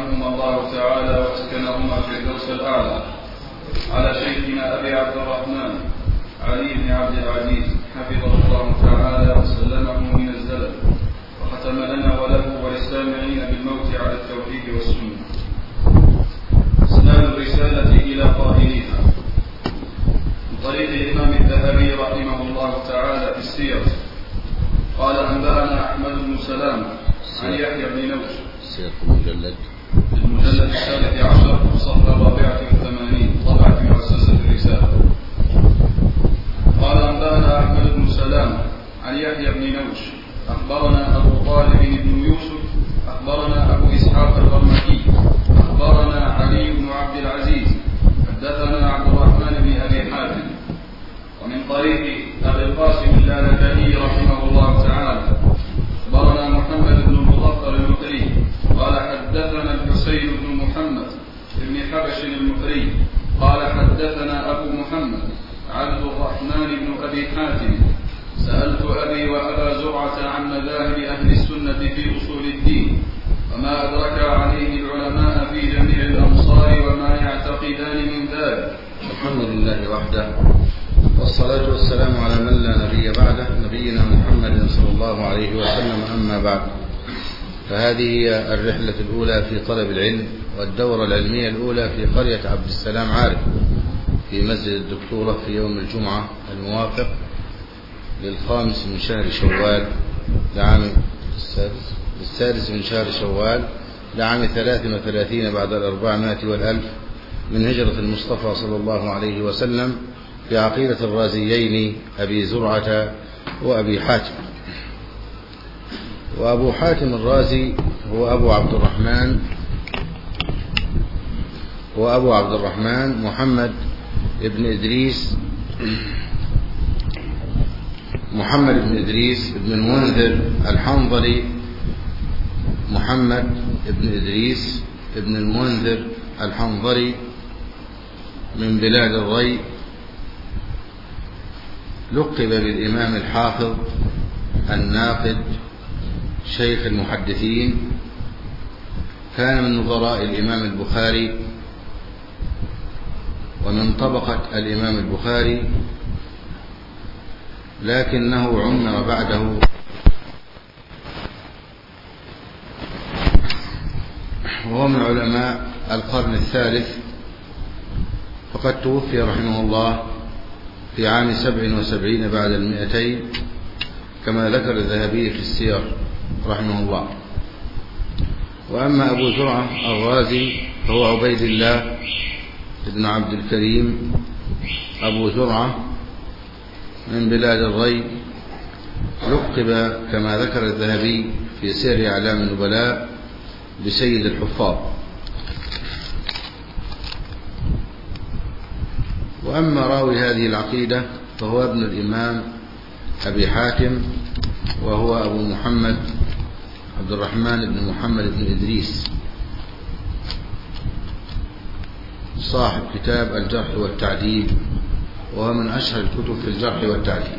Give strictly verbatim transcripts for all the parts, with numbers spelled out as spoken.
رحمهما الله تعالى واسكنهما في الفردوس الأعلى، على شيخنا أبي عبد الرحمن علي بن عبد العزيز حفظه الله تعالى وسلمه من الزلل، وختم لنا وله وللسامعين بالموت على التوحيد والسنة. إسناد الرسالة إلى قائليها من طريق الإمام الذهبي رحمه الله تعالى في السير قال: أنبأنا أحمد بن سلام عن يحيى بن نوش. السير المجلد المجلد الثالث عشر صفحة الرابعة والثمانين، طبعة مؤسسة الرسالة. قال: أنبأنا أحمد بن سلام عن يحيى بن نوش أخبرنا أبو طالب بن يوسف أخبرنا أبو إسحاق الغرمكي أخبرنا علي بن عبد العزيز حدثنا عبد الرحمن بن أبي حاتم. ومن طريق أبي القاسم اللالكائي رحمه الله تعالى أخبرنا محمد بن المظفر المكري قال: حدثنا الحسين بن محمد بن حبش المكري قال: حدثنا أبو محمد عبد الرحمن بن أبي حاتم: سألت أبي وأبا زرعة عن مذاهب أهل السنة في أصول الدين وما أدرك عليه العلماء في جميع الأمصار وما يعتقدان من ذلك. الحمد لله وحده، والصلاة والسلام على من لا نبي بعده، نبينا محمد صلى الله عليه وسلم. أما بعد، فهذه هي الرحلة الأولى في طلب العلم، والدورة العلمية الأولى في قرية عبد السلام عارف في مسجد الدكتورة في يوم الجمعة الموافق للخامس من شهر شوال لعام السادس السادس من شهر شوال لعام ثلاث وثلاثين بعد الأربعمائة والألف من هجرة المصطفى صلى الله عليه وسلم، في عقيدة الرازيين أبي زرعة وأبي حاتم. وأبو حاتم الرازي هو أبو عبد الرحمن هو أبو عبد الرحمن محمد ابن إدريس محمد بن إدريس بن المنذر الحنظلي محمد بن إدريس بن المنذر الحنظلي من بلاد الري، لقب بالإمام الحافظ الناقد شيخ المحدثين، كان من نظراء الإمام البخاري ومن طبقة الإمام البخاري، لكنه عمر بعده وهو من علماء القرن الثالث، فقد توفي رحمه الله في عام سبع وسبعين بعد المئتين كما ذكر الذهبي في السير رحمه الله. وأما أبو زرعة الرازي فهو عبيد الله بن عبد الكريم أبو زرعة من بلاد الري، لقب كما ذكر الذهبي في سير أعلام النبلاء بسيد الحفاظ. وأما راوي هذه العقيدة فهو ابن الإمام أبي حاتم، وهو أبو محمد عبد الرحمن بن محمد بن إدريس، صاحب كتاب الجرح والتعديل، وهو من أشهر الكتب في الجرح والتعديل.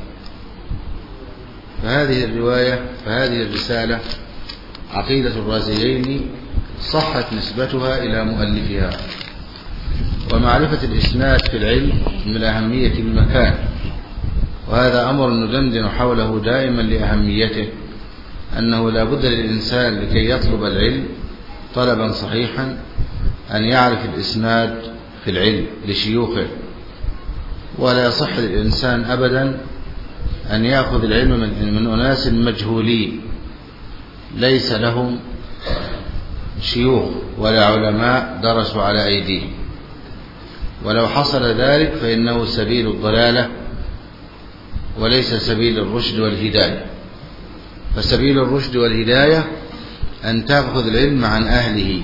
فهذه الرواية فهذه الرسالة عقيدة الرازيين صحت نسبتها إلى مؤلفها. ومعرفة الإسناد في العلم من أهمية المكان، وهذا أمر ندندن حوله دائما لأهميته، أنه لا بد للإنسان لكي يطلب العلم طلبا صحيحا أن يعرف الإسناد في العلم لشيوخه، ولا يصح للإنسان أبدا أن يأخذ العلم من, من أناس مجهولين ليس لهم شيوخ ولا علماء درسوا على أيديهم. ولو حصل ذلك فإنه سبيل الضلالة وليس سبيل الرشد والهداية. فسبيل الرشد والهداية أن تأخذ العلم عن أهله،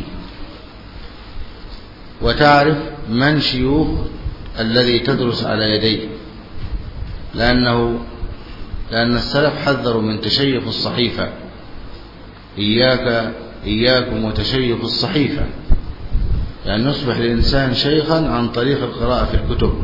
وتعرف من شيوخ الذي تدرس على يديه، لأنه لأن السلف حذروا من تشيخ الصحيفة. إياك إياكم وتشيخ الصحيفة، لأن يصبح الإنسان شيخا عن طريق القراءة في الكتب،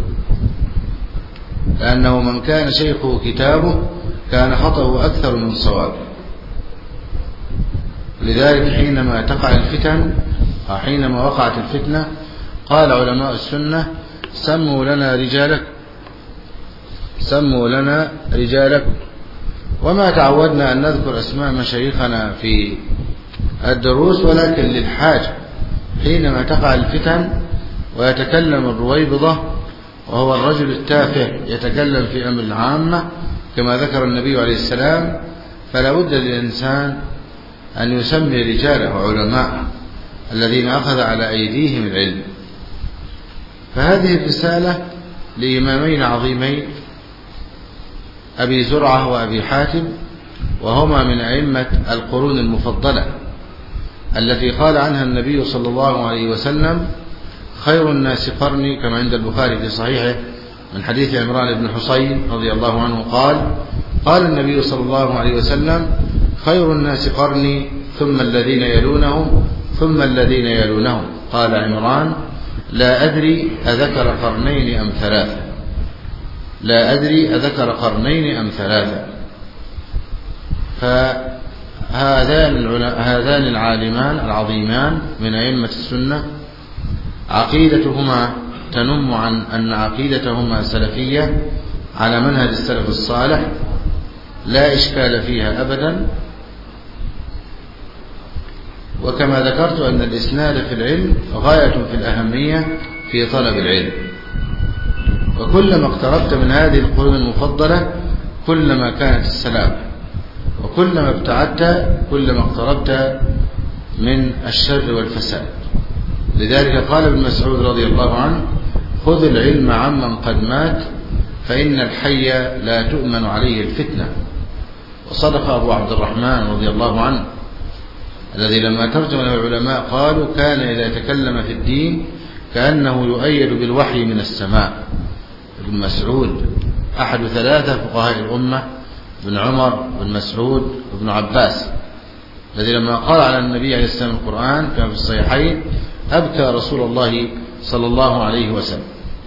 لأنه من كان شيخه كتابه كان خطأه أكثر من صوابه. لذلك حينما تقع الفتن حينما وقعت الفتنة قال علماء السنة سموا لنا رجالك سموا لنا رجالكم. وما تعودنا أن نذكر أسماء مشايخنا في الدروس، ولكن للحاجة حينما تقع الفتن ويتكلم الرويبضة وهو الرجل التافه يتكلم في أمر العامة كما ذكر النبي عليه السلام، فلا بد للإنسان أن يسمي رجاله علماء الذين أخذ على أيديهم العلم. فهذه الرسالة لإمامين عظيمين أبي زرعة وأبي حاتم، وهما من أئمة القرون المفضلة التي قال عنها النبي صلى الله عليه وسلم خير الناس قرني، كما عند البخاري في صحيحه من حديث عمران بن حصين رضي الله عنه قال قال النبي صلى الله عليه وسلم خير الناس قرني ثم الذين يلونهم ثم الذين يلونهم. قال عمران لا أدري أذكر قرنين أم ثلاثة لا أدري أذكر قرنين أم ثلاثة. فهذان هذان العالمان العظيمان من أئمة السنة عقيدتهما تنم عن أن عقيدتهما سلفية على منهج السلف الصالح لا إشكال فيها أبدا. وكما ذكرت أن الإسناد في العلم غاية في الأهمية في طلب العلم، وكلما اقتربت من هذه القرون المفضلة كلما كانت السلامة، وكلما ابتعدت كلما اقتربت من الشر والفساد. لذلك قال ابن مسعود رضي الله عنه خذ العلم عمن قد مات فإن الحي لا تؤمن عليه الفتنة. وصدق أبو عبد الرحمن رضي الله عنه الذي لما ترجم له العلماء قالوا كان إذا تكلم في الدين كأنه يؤيد بالوحي من السماء. ابن مسعود أحد ثلاثة فقهاء الأمة، ابن عمر بن مسعود وابن عباس، الذي لما قال على النبي عليه السلام القرآن كما في الصحيحين أبكى رسول الله صلى الله عليه وسلم.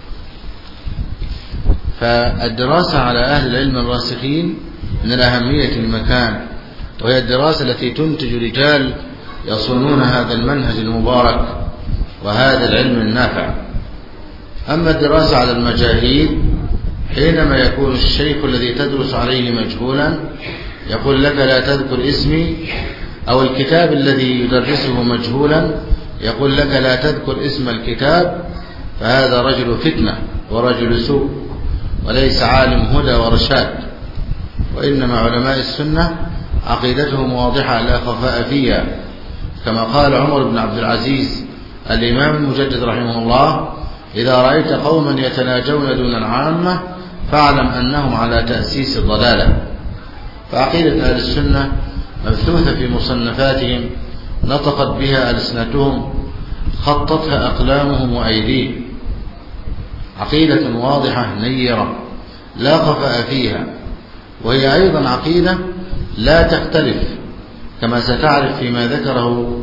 فالدراسة على أهل العلم الراسخين من الأهمية المكان، وهي الدراسة التي تنتج رجال يصونون هذا المنهج المبارك وهذا العلم النافع. أما الدراسة على المجاهيل حينما يكون الشيخ الذي تدرس عليه مجهولا يقول لك لا تذكر اسمي، أو الكتاب الذي يدرسه مجهولا يقول لك لا تذكر اسم الكتاب، فهذا رجل فتنة ورجل سوء وليس عالم هدى ورشاد. وإنما علماء السنة عقيدتهم واضحة لا خفاء فيها، كما قال عمر بن عبد العزيز الإمام المجدد رحمه الله إذا رأيت قوما يتناجون دون العامة فاعلم أنهم على تأسيس الضلالة. فعقيدة أهل السنة مبثوثة في مصنفاتهم نطقت بها ألسنتهم خطتها أقلامهم وأيديهم، عقيدة واضحة نيرة لا خفاء فيها، وهي أيضا عقيدة لا تختلف كما ستعرف فيما ذكره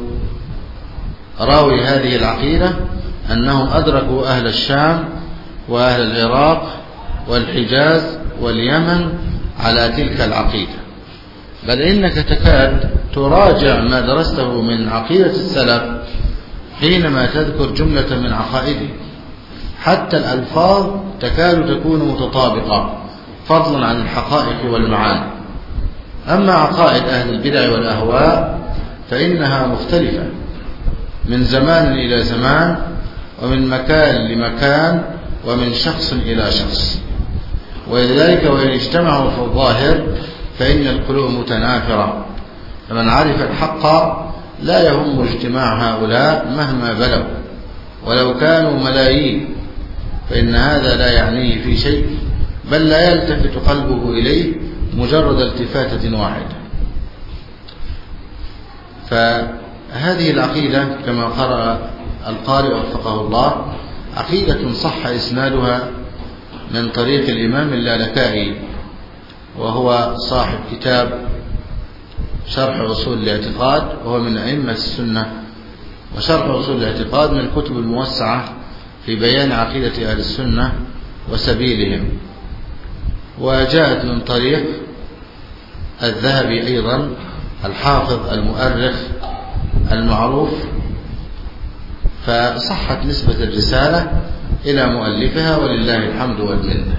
راوي هذه العقيدة أنهم أدركوا أهل الشام وأهل العراق والحجاز واليمن على تلك العقيدة، بل إنك تكاد تراجع ما درسته من عقيدة السلف حينما تذكر جملة من عقائده، حتى الألفاظ تكاد تكون متطابقة فضلا عن الحقائق والمعاني. أما عقائد أهل البدع والأهواء فإنها مختلفة من زمان إلى زمان ومن مكان لمكان ومن شخص إلى شخص، ولذلك وإن اجتمعوا في الظاهر فإن القلوب متنافرة، فمن عرف الحق لا يهم اجتماع هؤلاء مهما بلغوا ولو كانوا ملايين، فإن هذا لا يعنيه في شيء، بل لا يلتفت قلبه إليه مجرد التفاتة واحدة. فهذه العقيدة كما قرأ القارئ وفقه الله عقيدة صح إسنادها من طريق الإمام اللالكائي، وهو صاحب كتاب شرح أصول الاعتقاد، وهو من أئمة السنة، وشرح أصول الاعتقاد من الكتب الموسعة في بيان عقيدة أهل السنة وسبيلهم. وجاءت من طريق الذهبي أيضا الحافظ المؤرخ المعروف فصحت نسبة الرسالة إلى مؤلفها ولله الحمد والمنة.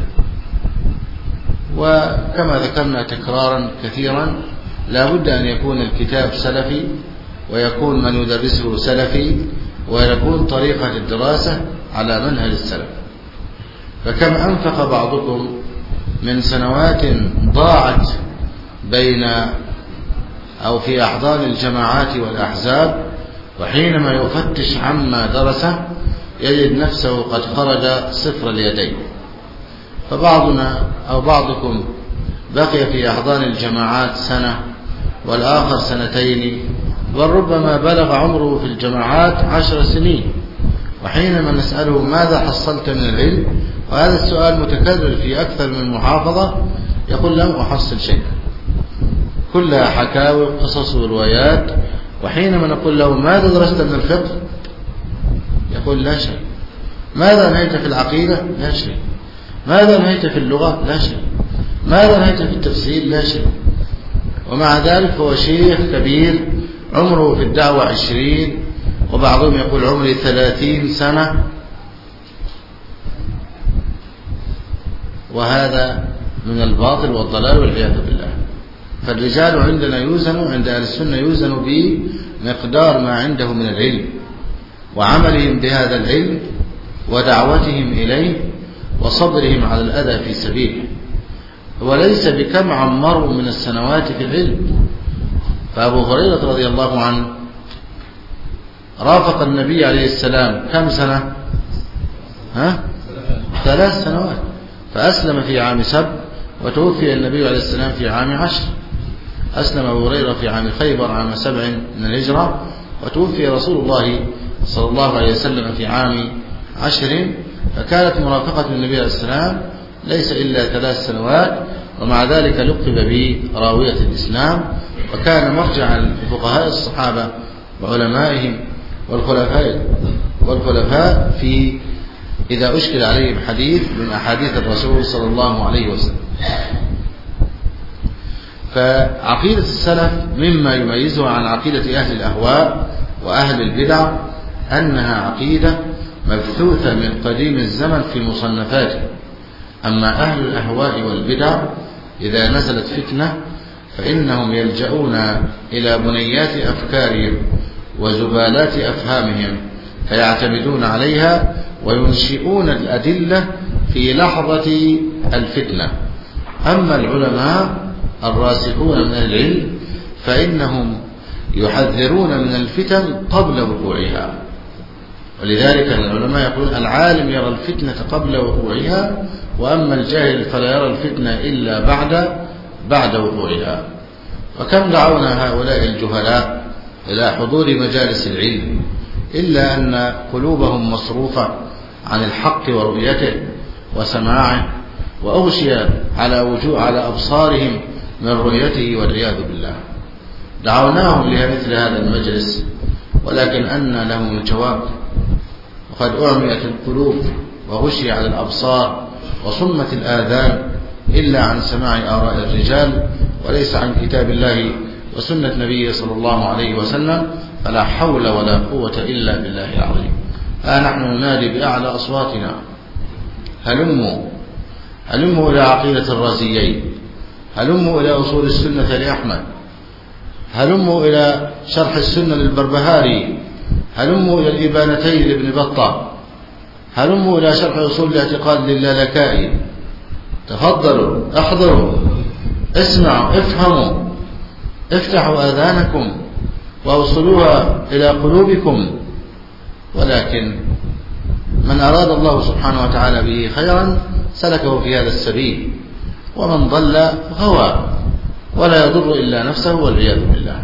وكما ذكرنا تكرارا كثيرا لا بد أن يكون الكتاب سلفي، ويكون من يدرسه سلفي، ويكون طريقة الدراسة على منهج السلف. فكم أنفق بعضكم من سنوات ضاعت بين أو في أحضان الجماعات والأحزاب، وحينما يفتش عما درسه يجد نفسه قد خرج صفر اليدين. فبعضنا أو بعضكم بقي في أحضان الجماعات سنة والآخر سنتين، بل ربما بلغ عمره في الجماعات عشر سنين، وحينما نسأله ماذا حصلت من العلم، وهذا السؤال متكرر في أكثر من محافظة، يقول لم أحصل شيئا، كلها حكاوي وقصص وروايات. وحينما نقول له ماذا درست من الفقه، يقول لا شيء. ماذا نهيت في العقيدة؟ لا شيء. ماذا نهيت في اللغة؟ لا شيء. ماذا نهيت في التفسير؟ لا شيء. ومع ذلك هو شيخ كبير عمره في الدعوة عشرين، وبعضهم يقول عمري ثلاثين سنة. وهذا من الباطل والضلال والعياذ بالله. فالرجال عندنا يوزن عند أهل السنة يوزن بمقدار ما عنده من العلم، وعملهم بهذا العلم، ودعوتهم إليه، وصبرهم على الأذى في سبيله، وليس بكم عمروا من السنوات في العلم. فأبو هريرة رضي الله عنه رافق النبي عليه السلام كم سنة؟ ها؟ ثلاث سنوات. فأسلم في عام سبع، وتوفي النبي عليه السلام في عام عشر. أسلم أبو هريرة في عام خيبر عام سبع من الهجرة، وتوفي رسول الله صلى الله عليه وسلم في عام عشر. فكانت مرافقة النبي عليه السلام ليس إلا ثلاث سنوات، ومع ذلك لقب براوية الإسلام، وكان مرجعا لفقهاء الصحابة وعلمائهم والخلفاء والخلفاء في إذا أشكل عليهم حديث من أحاديث الرسول صلى الله عليه وسلم. فعقيدة السلف مما يميزها عن عقيدة أهل الأهواء وأهل البدع أنها عقيدة مبثوثة من قديم الزمن في مصنفاته. أما أهل الأهواء والبدع إذا نزلت فتنة فإنهم يلجؤون إلى بنيات أفكارهم وزبالات أفهامهم، فيعتمدون عليها وينشئون الأدلة في لحظة الفتنة. أما العلماء الراسخون من العلم فإنهم يحذرون من الفتن قبل وقوعها. ولذلك العلماء يقولون العالم يرى الفتنة قبل وقوعها، وأما الجاهل فلا يرى الفتنة إلا بعد بعد وقوعها. وكم دعونا هؤلاء الجهلاء إلى حضور مجالس العلم، إلا أن قلوبهم مصروفة عن الحق ورؤيته وسماعه، وأغشي على وجوه على أبصارهم من رؤيته والعياذ بالله. دعوناهم لمثل هذا المجلس، ولكن أن لهم الجواب، وقد أعميت القلوب وغشي على الأبصار وصمت الآذان إلا عن سماع آراء الرجال وليس عن كتاب الله وسنة نبيه صلى الله عليه وسلم. فلا حول ولا قوة إلا بالله العظيم. ها نحن ننادي بأعلى أصواتنا هلموا هلموا إلى عقيدة الرازيين، هلموا إلى أصول السنة لأحمد، هلموا إلى شرح السنة للبربهاري، هلموا إلى الإبانتين لابن بطة، هلموا إلى شرح أصول الاعتقاد للالكائي. تفضلوا، احضروا، اسمعوا، افهموا، افتحوا آذانكم وأوصلوها إلى قلوبكم. ولكن من أراد الله سبحانه وتعالى به خيرا سلكه في هذا السبيل، ومن ضل غوى ولا يضر إلا نفسه والعياذ بالله.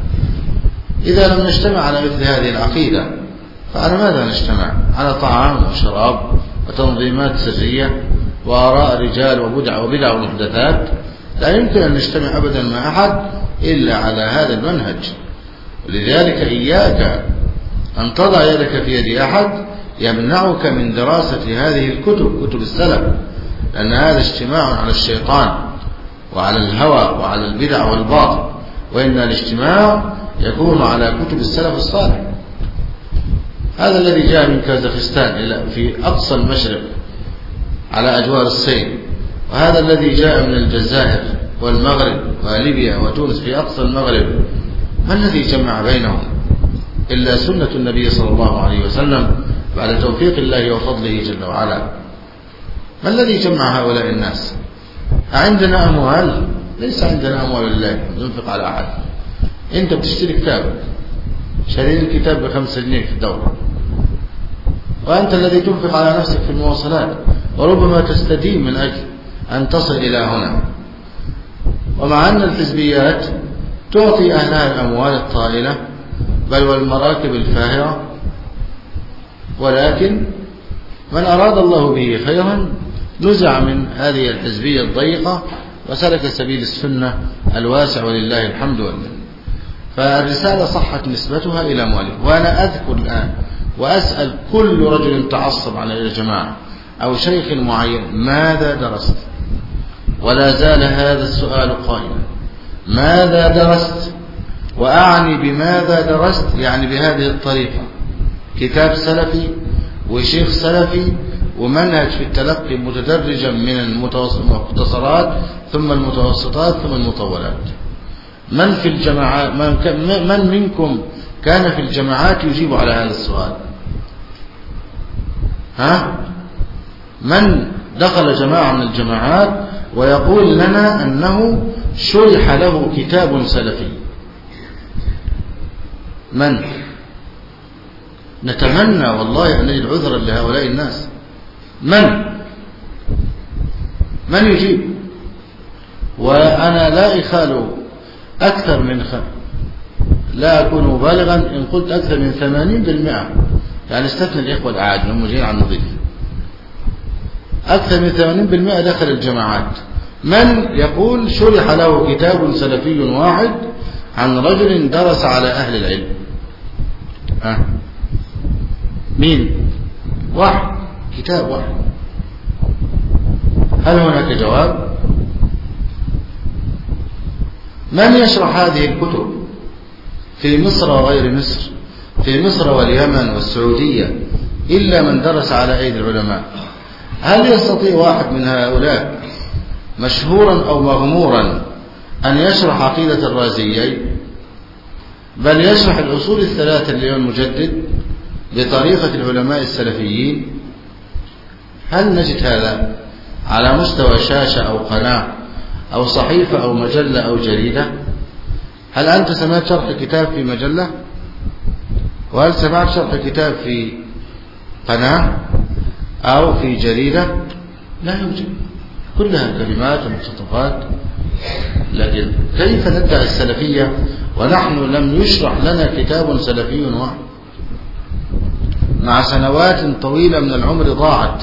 إذا لم نجتمع على مثل هذه العقيدة فعلى ماذا نجتمع؟ على طعام وشراب وتنظيمات سرية وآراء رجال وبدع وبدع ومحدثات. لا يمكن أن نجتمع أبدا مع أحد إلا على هذا المنهج. ولذلك إياك أن تضع يدك في يد أحد يمنعك من دراسة هذه الكتب، كتب السلف، لأن هذا اجتماع على الشيطان وعلى الهوى وعلى البدع والباطل، وإن الاجتماع يكون على كتب السلف الصالح. هذا الذي جاء من كازاخستان إلى في أقصى المشرق على أجوار الصين، وهذا الذي جاء من الجزائر والمغرب وليبيا وتونس في أقصى المغرب، ما الذي جمع بينهم إلا سنة النبي صلى الله عليه وسلم بعد توفيق الله وفضله جل وعلا؟ ما الذي جمع هؤلاء الناس؟ عندنا أموال؟ ليس عندنا أموال لله ننفق على أحد. أنت بتشتري كتاب، شارين الكتاب بخمسة جنيه في الدورة، وأنت الذي تنفق على نفسك في المواصلات، وربما تستدين من أجل أن تصل إلى هنا. ومع أن الحزبيات تعطي أهلها الأموال الطائلة بل والمراكب الفاهرة، ولكن من أراد الله به خيرا نزع من هذه الحزبية الضيقة وسلك سبيل السنة الواسع ولله الحمد والمنة. فالرسالة صحت نسبتها إلى مؤلف. وأنا أذكر الآن وأسأل كل رجل تعصب على الجماعة أو شيخ معين ماذا درست؟ ولا زال هذا السؤال قائما، ماذا درست؟ وأعني بماذا درست يعني بهذه الطريقة: كتاب سلفي وشيخ سلفي ومنهج في التلقي متدرجا من المختصرات ثم المتوسطات ثم المطولات. من في الجماعات من, من منكم كان في الجماعات يجيب على هذا السؤال؟ ها؟ من دخل جماعة من الجماعات ويقول لنا أنه شرح له كتاب سلفي؟ من؟ نتمنى والله أن نجد عذرا لهؤلاء الناس. من؟ من يجيب؟ وأنا لا إخال أكثر من خ... لا أكون مبالغا إن قلت أكثر من ثمانين بالمئة، يعني استثنى الإخوة الأعاجم هم جايين على النظيف، أكثر من ثمانين بالمئة دخل الجماعات. من يقول شرح له كتاب سلفي واحد عن رجل درس على أهل العلم؟ أه؟ مين؟ واحد، كتاب واحد. هل هناك جواب؟ من يشرح هذه الكتب في مصر وغير مصر، في مصر واليمن والسعودية، إلا من درس على أيدي العلماء؟ هل يستطيع واحد من هؤلاء مشهورا أو مغمورا أن يشرح عقيدة الرازيين، بل يشرح الأصول الثلاثة للإمام المجدد بطريقة العلماء السلفيين؟ هل نجد هذا على مستوى شاشة أو قناة أو صحيفة أو مجلة أو جريدة؟ هل أنت سمعت شرح كتاب في مجلة؟ وهل سمعت شرح كتاب في قناة أو في جريدة؟ لا يوجد، كلها كلمات ومقتطفات. لكن كيف ندعي السلفية ونحن لم يشرح لنا كتاب سلفي واحد؟ مع سنوات طويلة من العمر ضاعت.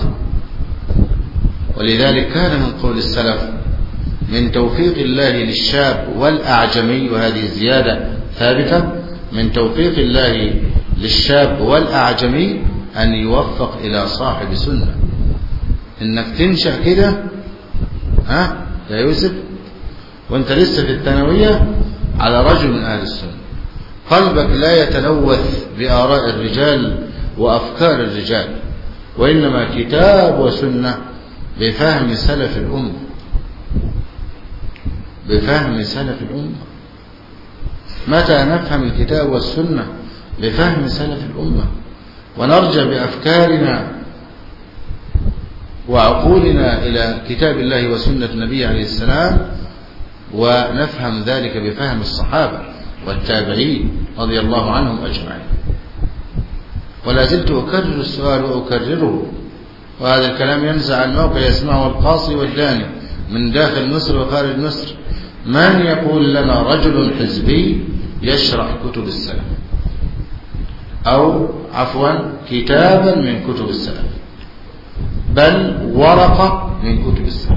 ولذلك كان من قول السلف من توفيق الله للشاب والأعجمي، وهذه الزيادة ثابتة، من توفيق الله للشاب والأعجمي أن يوفق إلى صاحب سنة. إنك تنشأ كده ها يا يوسف وانت لسه في الثانوية على رجل من أهل السنة، قلبك لا يتلوث بآراء الرجال وأفكار الرجال، وإنما كتاب وسنة بفهم سلف الأمة، بفهم سلف الأمة. متى نفهم الكتاب والسنة؟ بفهم سلف الأمة، ونرجع بأفكارنا وعقولنا إلى كتاب الله وسنة النبي عليه السلام، ونفهم ذلك بفهم الصحابة والتابعين رضي الله عنهم أجمعين. ولا زلت أكرر السؤال وأكرره، وهذا الكلام ينزع عن موقع يسمعه القاصي والداني من داخل مصر وخارج مصر: من يقول لنا رجل حزبي يشرح كتب السلف، أو عفوا كتابا من كتب السلف، بل ورقة من كتب السلف؟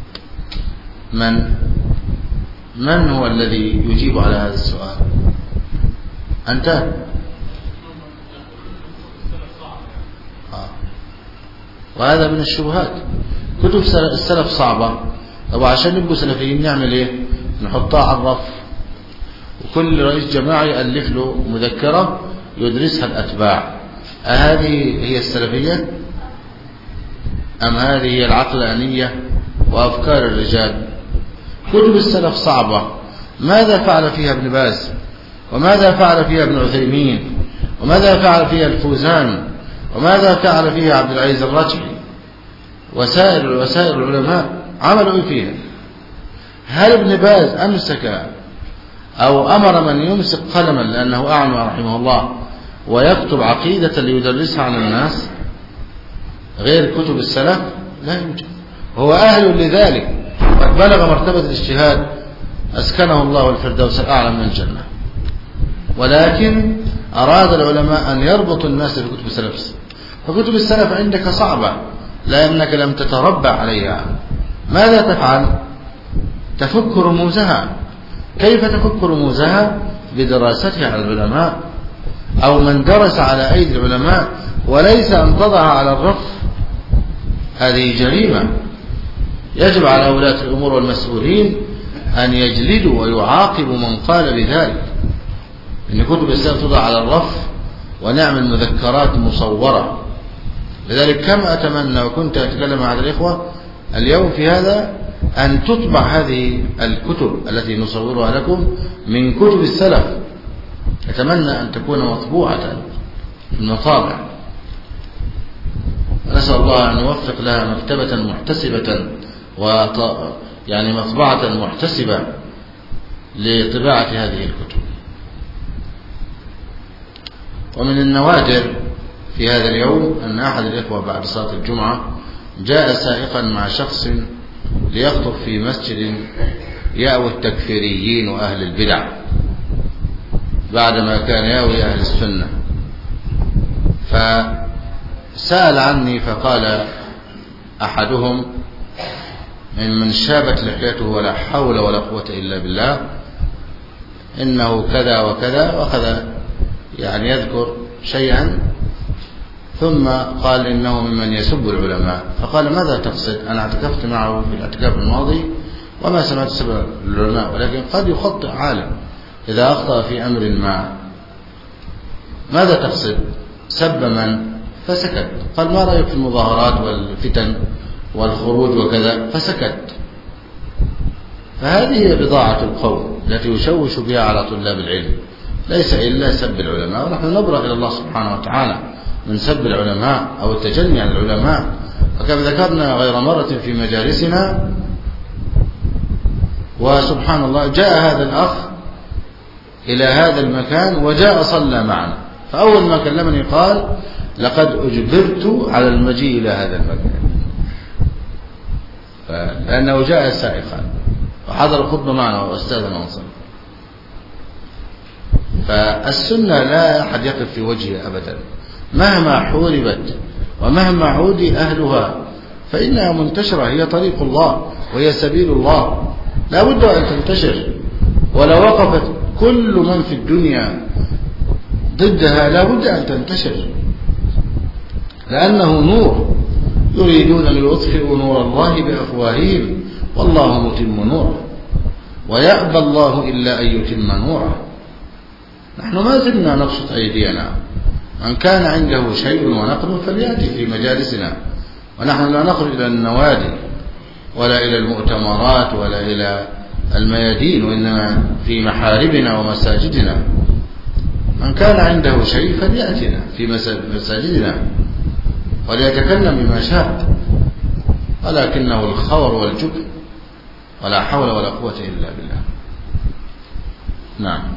من من هو الذي يجيب على هذا السؤال؟ أنت؟ آه. وهذا من الشبهات. كتب السلف صعبة. طب عشان نبقوا سلفيين نعمل ايه؟ نحطها على الرف، وكل رئيس جماعي يألف له مذكرة يدرسها الأتباع، أهذه هي السلفية أم هذه هي العقلانية وأفكار الرجال؟ كتب السلف صعبة، ماذا فعل فيها ابن باز، وماذا فعل فيها ابن عثيمين، وماذا فعل فيها الفوزان، وماذا فعل فيها عبد العزيز الرجحي وسائر وسائر العلماء؟ عملوا ايه فيها؟ هل ابن باز أمسك أو أمر من يمسك قلما لأنه أعمى رحمه الله ويكتب عقيدة ليدرسها على الناس غير كتب السلف؟ لا يوجد. هو أهل لذلك، قد بلغ مرتبة الاجتهاد، أسكنه الله الفردوس الأعلى من الجنة، ولكن أراد العلماء أن يربطوا الناس بكتب السلف. فكتب السلف عندك صعبة لأنك لم تتربع عليها. ماذا تفعل؟ تفك رموزها. كيف تفك رموزها؟ بدراستها على العلماء أو من درس على أيدي العلماء، وليس أن تضعها على الرف. هذه جريمة. يجب على ولاة الأمور والمسؤولين أن يجلدوا ويعاقبوا من قال بذلك، إن كتب السلف توضع على الرف ونعمل مذكرات مصورة. لذلك كم أتمنى وكنت أتكلم مع الإخوة اليوم في هذا أن تطبع هذه الكتب التي نصورها لكم من كتب السلف. أتمنى أن تكون مطبوعة في المطابع. نسأل الله أن يوفق لها مكتبة محتسبة وط... يعني مطبعة محتسبة لطباعة هذه الكتب. ومن النوادر في هذا اليوم أن أحد الإخوة بعد صلاة الجمعة جاء سائقا مع شخص ليخطب في مسجد يأوي التكفيريين وأهل البدع بعدما كان يأوي أهل السنة. فسأل عني فقال أحدهم ممن شابت لحيته ولا حول ولا قوة إلا بالله إنه كذا وكذا وكذا، يعني يذكر شيئا، ثم قال إنه ممن يسب العلماء. فقال ماذا تقصد؟ أنا اعتكفت معه في الاعتكاف الماضي وما سمعت سب العلماء، ولكن قد يخطئ عالم إذا أخطأ في أمر ما. ماذا تقصد؟ سب من؟ فسكت. قال ما رأيك في المظاهرات والفتن والخروج وكذا؟ فسكت. فهذه هي بضاعة القوم التي يشوش بها على طلاب العلم، ليس إلا سب العلماء. ونحن نبرأ إلى الله سبحانه وتعالى من سب العلماء أو التجني عن العلماء. وكما ذكرنا غير مرة في مجالسنا، وسبحان الله جاء هذا الأخ إلى هذا المكان وجاء صلى معنا، فأول ما كلمني قال لقد أجبرت على المجيء إلى هذا المكان، لأنه جاء سائقا وحضر الخطبة معنا وأستاذنا وصل. فالسنة لا أحد يقف في وجهها أبدا، مهما حوربت ومهما عودي أهلها فإنها منتشرة، هي طريق الله وهي سبيل الله، لا بد أن تنتشر. ولو وقفت كل من في الدنيا ضدها لا بد أن تنتشر، لأنه نور. يريدون أن يطفئوا نور الله بأفواههم والله متم نوره ويأبى الله إلا أن يتم نوره. نحن ما زلنا نبسط أيدينا، من كان عنده شيء ونقل فليأتي في مجالسنا، ونحن لا نخرج إلى النوادي ولا إلى المؤتمرات ولا إلى الميادين، وإنما في محاربنا ومساجدنا. من كان عنده شيء فليأتنا في مساجدنا وليتكلم بما شاء، ولكنه الخور والجبن ولا حول ولا قوة إلا بالله. نعم.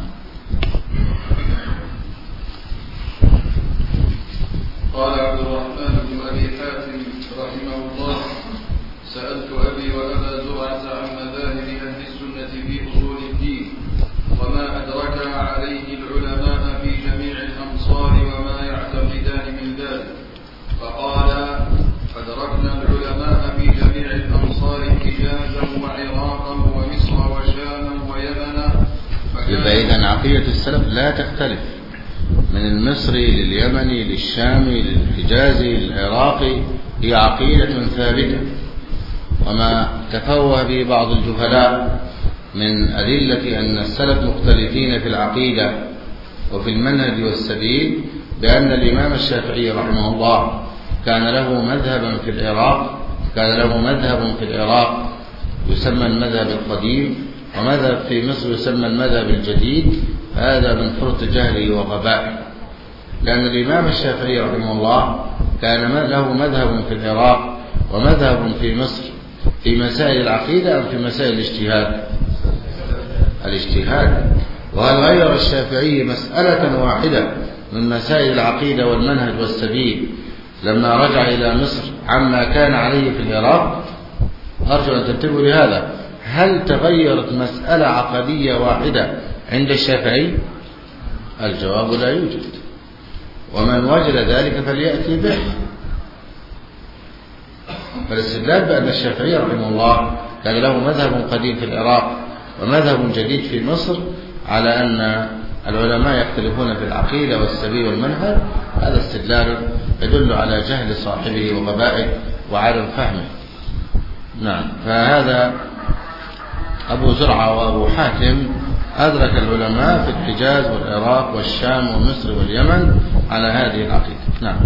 قال عبد الرحمن بن أبي حاتم رحمه الله: سألت أبي وأبا زرعة عن مذاهب أهل السنة في أصول الدين وما أدركها عليه العلماء في جميع الأمصار وما يعتقدان من ذلك، فقال: أدركنا العلماء في جميع الأمصار حجازا وعراقا ومصر وشاما ويمنا. فإذا عقيدة السلف لا تختلف من المصري لليمني للشامي للحجازي للعراقي، هي عقيدة ثابتة. وما تفوه به بعض الجهلاء من أدلة أن السلف مختلفين في العقيدة وفي المنهج والسبيل بأن الإمام الشافعي رحمه الله كان له مذهبا في العراق كان له مذهب في العراق يسمى المذهب القديم، ومذهب في مصر يسمى المذهب الجديد. هذا من فرط جهله وغبائه، لأن الإمام الشافعي رحمه الله كان له مذهب في العراق ومذهب في مصر في مسائل العقيدة أم في مسائل الاجتهاد؟ الاجتهاد. وهل غير الشافعي مسألة واحدة من مسائل العقيدة والمنهج والسبيل لما رجع إلى مصر عما كان عليه في العراق؟ أرجو أن تنتبهوا لهذا. هل تغيرت مسألة عقدية واحدة عند الشافعي؟ الجواب لا يوجد، ومن وجد ذلك فليأتي به. فالاستدلال بأن الشافعي رحمه الله كان له مذهب قديم في العراق ومذهب جديد في مصر على أن العلماء يختلفون في العقيدة والسبيل والمنهج، هذا استدلال يدل على جهل صاحبه وغبائه وعدم فهمه. نعم. فهذا أبو زرعة وأبو حاتم أدرك العلماء في الحجاز والعراق والشام ومصر واليمن على هذه العقيدة. نعم.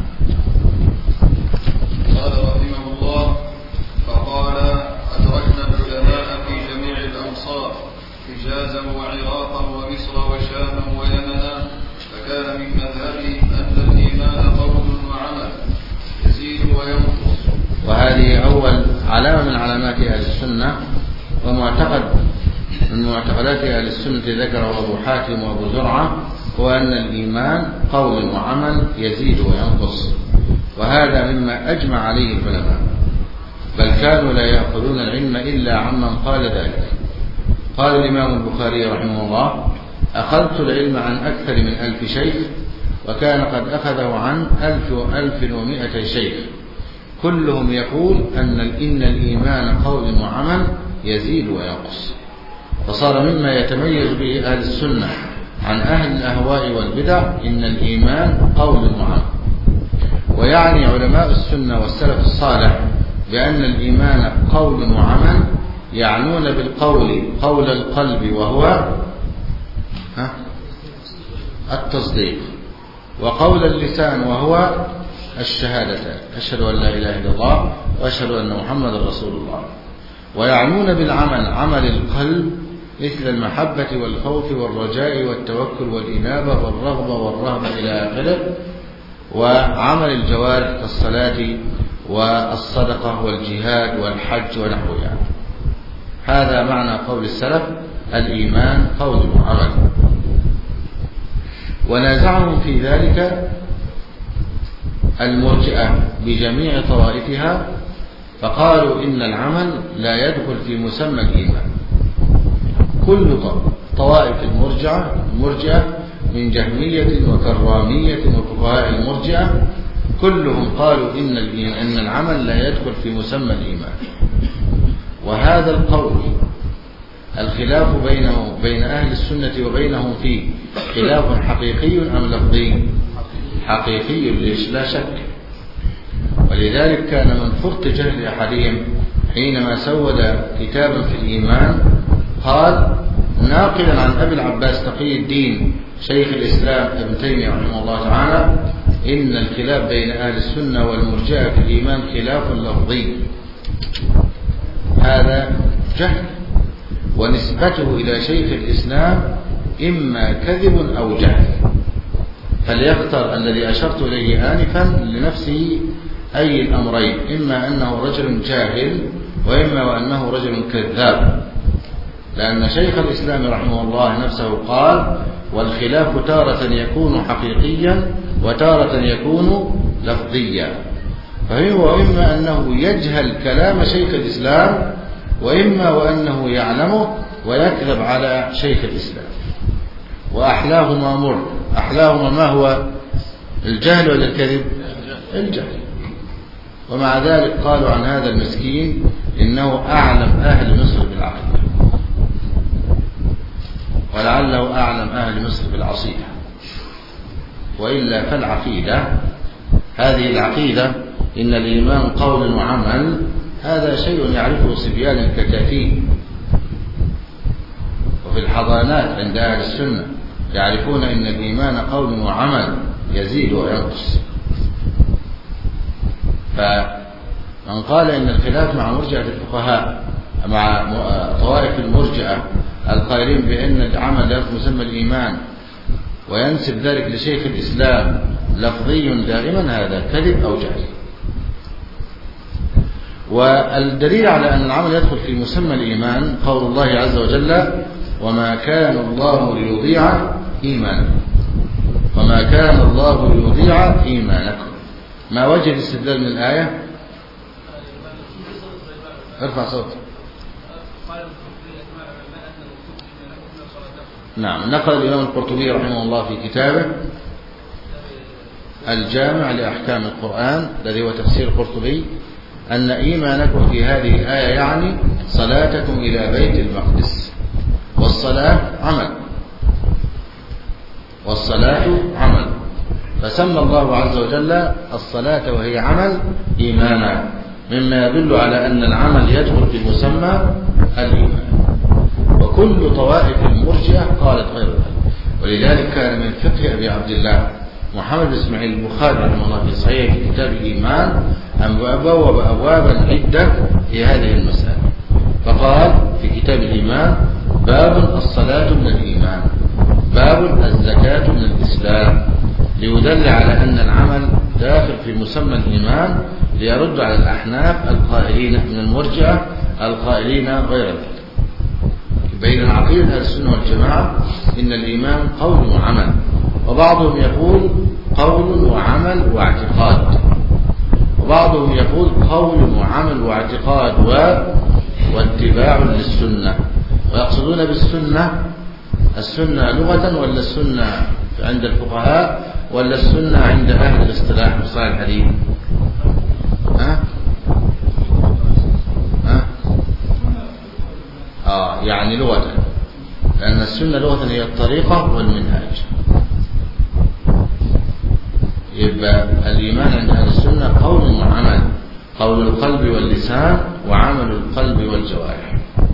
قال رحمه الله: فقال: أدركنا العلماء في جميع الأمصار حجازا وعراقا ومصر وشاما ويمنا، فكان من مذهبهم أن الإيمان قول وعمل يزيد وينقص. وهذه أول علامة من علامات أهل السنة ومعتقد من معتقدات أهل السنة ذكره أبو حاتم وأبو زرعة، هو أن الإيمان قول وعمل يزيد وينقص، وهذا مما أجمع عليه العلماء، بل كانوا لا يأخذون العلم إلا عمن قال ذلك. قال الإمام البخاري رحمه الله: أخذت العلم عن أكثر من ألف شيخ، وكان قد أخذه عن ألف وألف ومائة شيخ، كلهم يقول أن إن الإيمان قول وعمل يزيد وينقص. فصار مما يتميز به أهل السنة عن أهل الأهواء والبدع إن الإيمان قول وعمل. ويعني علماء السنة والسلف الصالح بأن الإيمان قول وعمل، يعنون بالقول قول القلب وهو التصديق، وقول اللسان وهو الشهادتان: أشهد أن لا إله إلا الله وأشهد أن محمد رسول الله. ويعنون بالعمل عمل القلب مثل المحبة والخوف والرجاء والتوكل والإنابة والرغبة والرهبة إلى آخره، وعمل الجوارح كالصلاة والصدقة والجهاد والحج ونحوها. هذا معنى قول السلف: الإيمان قول وعمل. ونازعهم في ذلك المرجئة بجميع طوائفها، فقالوا إن العمل لا يدخل في مسمى الإيمان. كل طوائف المرجئة المرجئة من جهمية وكرامية وفقهاء المرجئة كلهم قالوا إن إن العمل لا يدخل في مسمى الإيمان. وهذا القول الخلاف بينه بين أهل السنة وبينهم فيه خلاف حقيقي أم لفظي؟ حقيقي لا شك. ولذلك كان من فرط جهل أحدهم حينما سود كتابا في الإيمان قال ناقلا عن أبي العباس تقي الدين شيخ الإسلام ابن تيمية رحمه الله تعالى: إن الخلاف بين أهل السنة والمرجئة في الإيمان خلاف لفظي. هذا جهل، ونسبته إلى شيخ الإسلام إما كذب أو جهل، فليختر الذي أشرت إليه آنفا لنفسه أي الأمرين: إما أنه رجل جاهل وإما وأنه رجل كذاب. لأن شيخ الإسلام رحمه الله نفسه قال: والخلاف تارة يكون حقيقيا وتارة يكون لفظيا. فهو إما أنه يجهل كلام شيخ الإسلام، وإما وأنه يعلمه ويكذب على شيخ الإسلام. وأحلاهما مر. أحلاهما ما هو؟ الجهل ولا الكذب؟ الجهل. ومع ذلك قالوا عن هذا المسكين إنه أعلم أهل مصر بالعقيدة، ولعله أعلم أهل مصر بالعصيدة. وإلا فالعقيدة هذه العقيدة إن الإيمان قول وعمل، هذا شيء يعرفه صبيان الكتاتيب وفي الحضانات عند أهل السنة، يعرفون إن الإيمان قول وعمل، يزيد وينقص. فمن قال إن الخلاف مع مرجئة الفقهاء مع طوائف المرجئة القائلين بأن العمل لا مسمى الإيمان وينسب ذلك لشيخ الإسلام لفظي دائما، هذا كذب أو جهل. والدليل على أن العمل يدخل في مسمى الإيمان قول الله عز وجل: وما كان الله ليضيع إيمانكم وما كان الله ليضيع إيمانكم. ما وجه الاستدلال من الآية؟ ارفع صوتك. نعم. نقل الإمام القرطبي رحمه الله في كتابه الجامع لأحكام القرآن الذي هو تفسير القرطبي أن إيمانكم في هذه الآية يعني صلاتكم إلى بيت المقدس، والصلاة عمل والصلاة عمل فسمى الله عز وجل الصلاة وهي عمل إيمانا، مما يدل على أن العمل يدخل في مسمى الإيمان. وكل طوائف المرجئة قالت غير ذلك، ولذلك كان من فقه أبي عبد الله محمد بن إسماعيل البخاري رحمه الله في صحيح كتاب الإيمان أن بوب أبوابا عدة في هذه المسألة، فقال في كتاب الإيمان: باب الصلاة من الإيمان، باب الزكاة من الإسلام، ليدل على أن العمل داخل في مسمى الإيمان، ليرد على الأحناف القائلين من المرجئة القائلين غير ذلك. بين العقيدة أهل السنة والجماعة إن الإيمان قول وعمل، وبعضهم يقول قول وعمل واعتقاد، وبعضهم يقول قول وعمل واعتقاد و... واتباع للسنة، ويقصدون بالسنة السنة لغة ولا السنة عند الفقهاء ولا السنة عند أهل الاصطلاح مصطلح الحديث؟ ها؟ ها؟ آه يعني لغة، لأن السنة لغة هي الطريقة والمنهاج. يبقى الإيمان عند أهل السنة قول وعمل، قول القلب واللسان وعمل القلب والجوارح.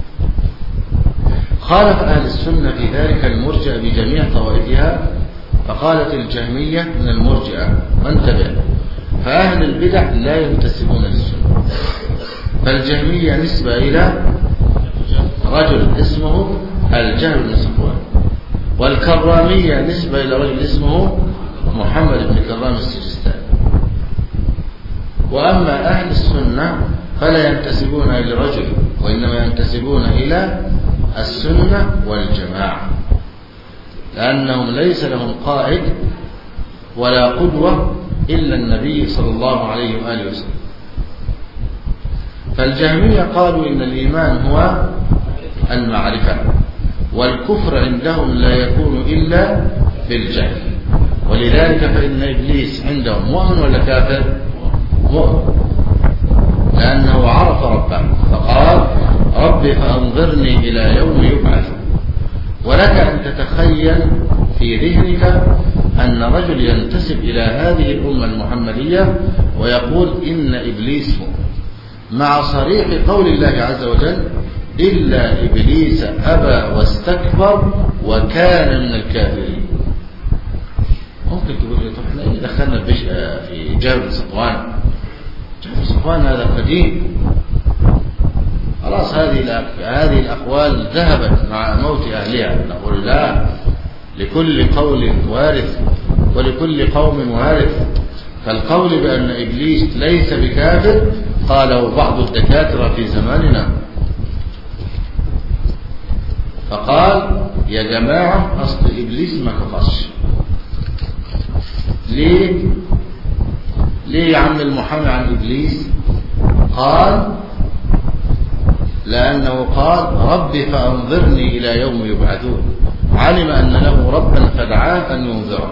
خالف أهل السنة في ذلك المرجئة بجميع طوائفها، فقالت الجهمية من المرجئة وانتبه، فأهل البدع لا ينتسبون للسنة، فالجهمية نسبة إلى رجل اسمه الجهم بن صفوان، والكرامية نسبة إلى رجل اسمه محمد بن كرام السجستاني. وأما أهل السنة فلا ينتسبون إلى رجل، وإنما ينتسبون إلى السنة والجماعة، لأنهم ليس لهم قائد ولا قدوة إلا النبي صلى الله عليه وآله وسلم. فالجهمية قالوا إن الإيمان هو المعرفة، والكفر عندهم لا يكون إلا بالجهل، ولذلك فإن إبليس عندهم مؤمن ولا كافر؟ مؤمن، لأنه عرف ربه فقال: رب فأنظرني إلى يوم يبعث. ولك أن تتخيل في ذهنك أن رجل ينتسب إلى هذه الأمة المحمدية ويقول إن إبليس مؤمن، مع صريح قول الله عز وجل: إلا إبليس أبى واستكبر وكان من الكافرين. ممكن تقول لي طب احنا ايه دخلنا في جابر بن صفوان؟ جابر بن صفوان هذا قديم، خلاص هذه هذه الأقوال ذهبت مع موت أهلها. نقول لا، لكل قول وارث ولكل قوم وارث. فالقول بأن إبليس ليس بكافر قاله بعض الدكاترة في زماننا، فقال: يا جماعة أصل إبليس ما كفرش. ليه؟ ليه يا عم المحامي عن إبليس؟ قال: لأنه قال: ربي فأنظرني إلى يوم يبعثون، علم أن له ربا فدعاه أن ينذره.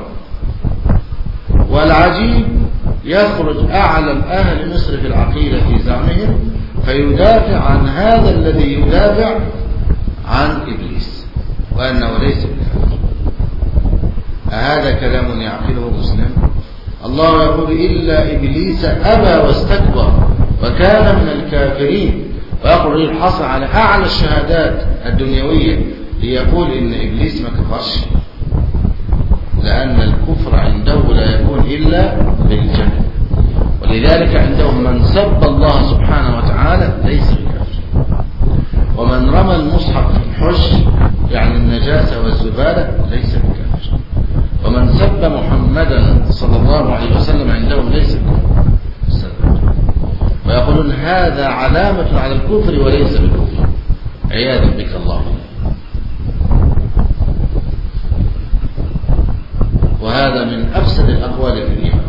والعجيب يخرج أعلم أهل مصر في العقيدة في زعمهم فيدافع عن هذا الذي يدافع عن إبليس وأنه ليس بكافر. أهذا كلام يعقله مسلم؟ الله يقول: إلا إبليس أبى واستكبر وكان من الكافرين، ويقول الحصر على أعلى الشهادات الدنيوية ليقول إن إبليس ما كفرش، لأن الكفر عنده لا إلا بالجهل. ولذلك عندهم من سب الله سبحانه وتعالى ليس بكافر، ومن رمى المصحف في الحش يعني النجاسة والزبالة ليس بكافر، ومن سب محمدا صلى الله عليه وسلم عندهم ليس بكافر. ويقولون هذا علامة على الكفر وليس بالكفر، عياذا بك الله. وهذا من أفسد الأقوال في الإيمان.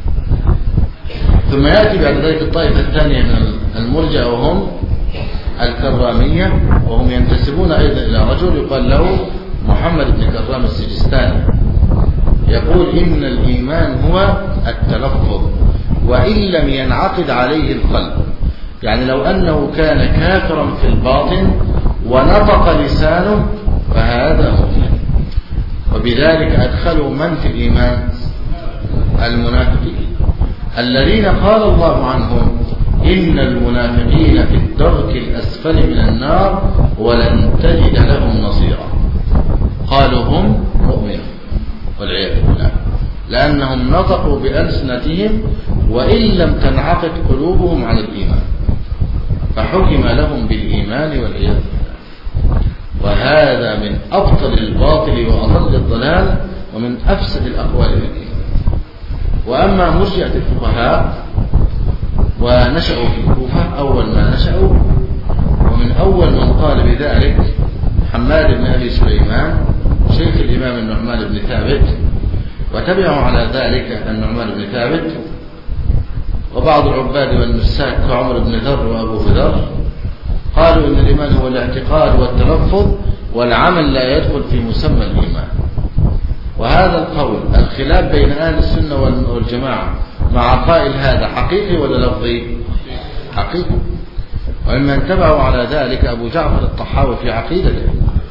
ثم يأتي بعد ذلك الطائفة الثانية من المرجئة وهم الكرامية، وهم ينتسبون أيضا إلى رجل يقال له محمد بن كرام السجستاني، يقول إن الإيمان هو التلفظ وإن لم ينعقد عليه القلب، يعني لو أنه كان كافرا في الباطن ونطق لسانه فهذا مؤمن. وبذلك أدخلوا من في الإيمان؟ المنافقين الذين قال الله عنهم إن المنافقين في الدرك الأسفل من النار ولن تجد لهم نصيرا. قالوا هم مؤمنون والعياذ بالله، لأنهم نطقوا بألسنتهم وإن لم تنعقد قلوبهم على الإيمان، فحكم لهم بالإيمان والعياذ بالله. وهذا من أبطل الباطل وأضل الضلال ومن أفسد الأقوال في الإيمان. وأما مرجئة الفقهاء ونشأوا في الكوفة أول ما نشأوا، ومن أول من قال بذلك حماد بن أبي سليمان شيخ الإمام النعمان بن ثابت، وتبعوا على ذلك النعمان بن ثابت وبعض العباد والنساك كعمر بن ذر وأبو ذر، قالوا إن الإيمان هو الاعتقاد والتلفظ والعمل لا يدخل في مسمى الإيمان. وهذا القول الخلاف بين أهل السنة والجماعة مع قائل هذا حقيقي ولا لفظي؟ حقيقي. وممن تبعوا على ذلك أبو جعفر الطحاوي في عقيدته،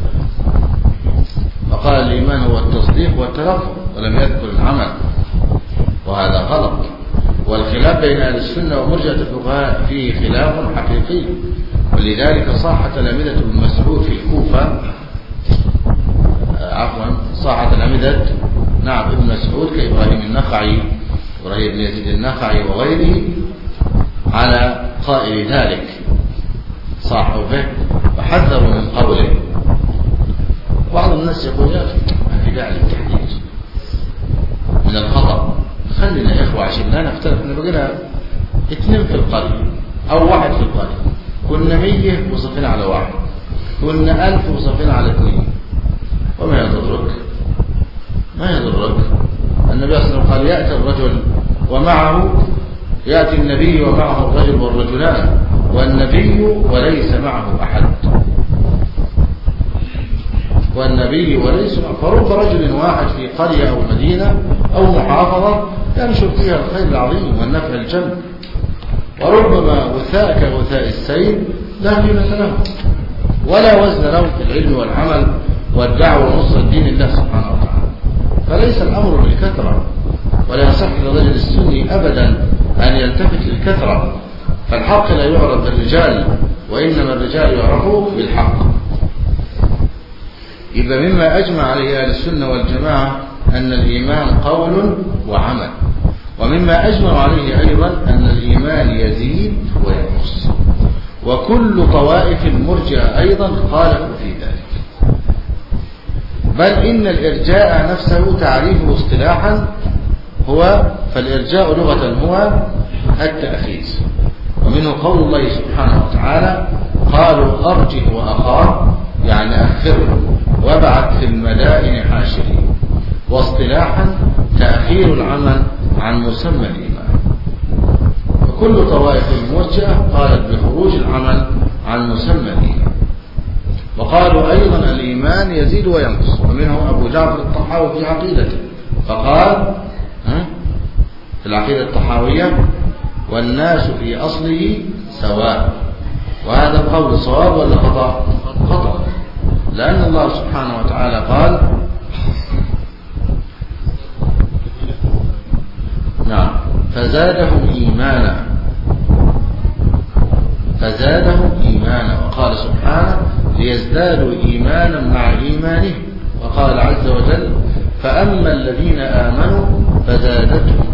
فقال الإيمان هو التصديق والتلفظ ولم يذكر العمل، وهذا غلط. والخلاف بين أهل السنة ومرجئة الفقهاء فيه خلاف حقيقي، ولذلك صاح تلامذة ابن مسعود في الكوفة عفوا صاح تلامذة نعم ابن مسعود كإبراهيم النخعي وإبراهيم بن يزيد النخعي وغيره على قائل ذلك، صاحوا به وحذروا من قوله. بعض الناس يقول يا أخي ما في داعي للتحديد من الخطأ، خلينا يا إخوة عشان لا نختلف. إحنا بقينا اثنين في القرية أو واحد في القرية، كنا مية وصفنا على واحد، كنا ألف وصفنا على اثنين، وما يضرك ما يضرك. النبي صلى الله عليه وسلم قال يأتي الرجل ومعه يأتي النبي ومعه الرجل والرجلان والنبي وليس معه أحد، والنبي وليس معه. فرب رجل واحد في قرية أو مدينة أو محافظة ينشر فيها الخير العظيم والنفع الجم، وربما وثاء كغثاء السيل لا قيمة له ولا وزن له في العلم والعمل والدعوة ونصر دين الله سبحانه وتعالى. فليس الأمر بالكثرة، ولا يصح للرجل السني أبدا أن يلتفت للكثرة، فالحق لا يعرف بالرجال وإنما الرجال يعرفوا بالحق. إذا مما أجمع عليه أهل السنة والجماعة أن الإيمان قول وعمل، ومما أجمع عليه أيضا أن الإيمان يزيد وينقص، وكل طوائف المرجئة أيضا خالفوا في ذلك. بل إن الإرجاء نفسه تعريفه اصطلاحا هو فالإرجاء لغة هو التأخير، ومنه قول الله سبحانه وتعالى قالوا أرجه وأخاه يعني أخره وابعث في المدائن حاشرين. واصطلاحا تأخير العمل عن مسمى الإيمان. وكل طوائف المرجئة قالت بخروج العمل عن مسمى الإيمان. وقالوا أيضا الإيمان يزيد وينقص، ومنه أبو جعفر الطحاوي في عقيدته فقال في العقيدة الطحاوية والناس في أصله سواء. وهذا القول صواب ولا خطأ؟ خطأ، لأن الله سبحانه وتعالى قال نعم فزادهم إيمانا فزادهم إيمانا وقال سبحانه ليزدادوا إيمانا مع إيمانه. وقال عز وجل فأما الذين آمنوا فزادتهم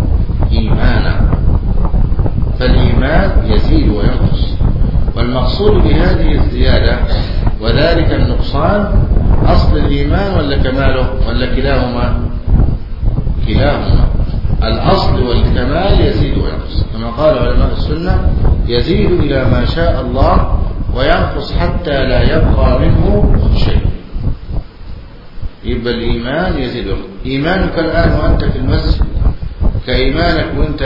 الإيمان يزيد وينقص. والمقصود بهذه الزيادة وذلك النقصان أصل الإيمان ولا كماله ولا كلاهما؟ كلاهما. الأصل والكمال يزيد وينقص، كما قال علماء السنة: يزيد إلى ما شاء الله وينقص حتى لا يبقى منه شيء. يبقى الإيمان يزيد وينقص. إيمانك الآن وأنت في المسجد كإيمانك وأنت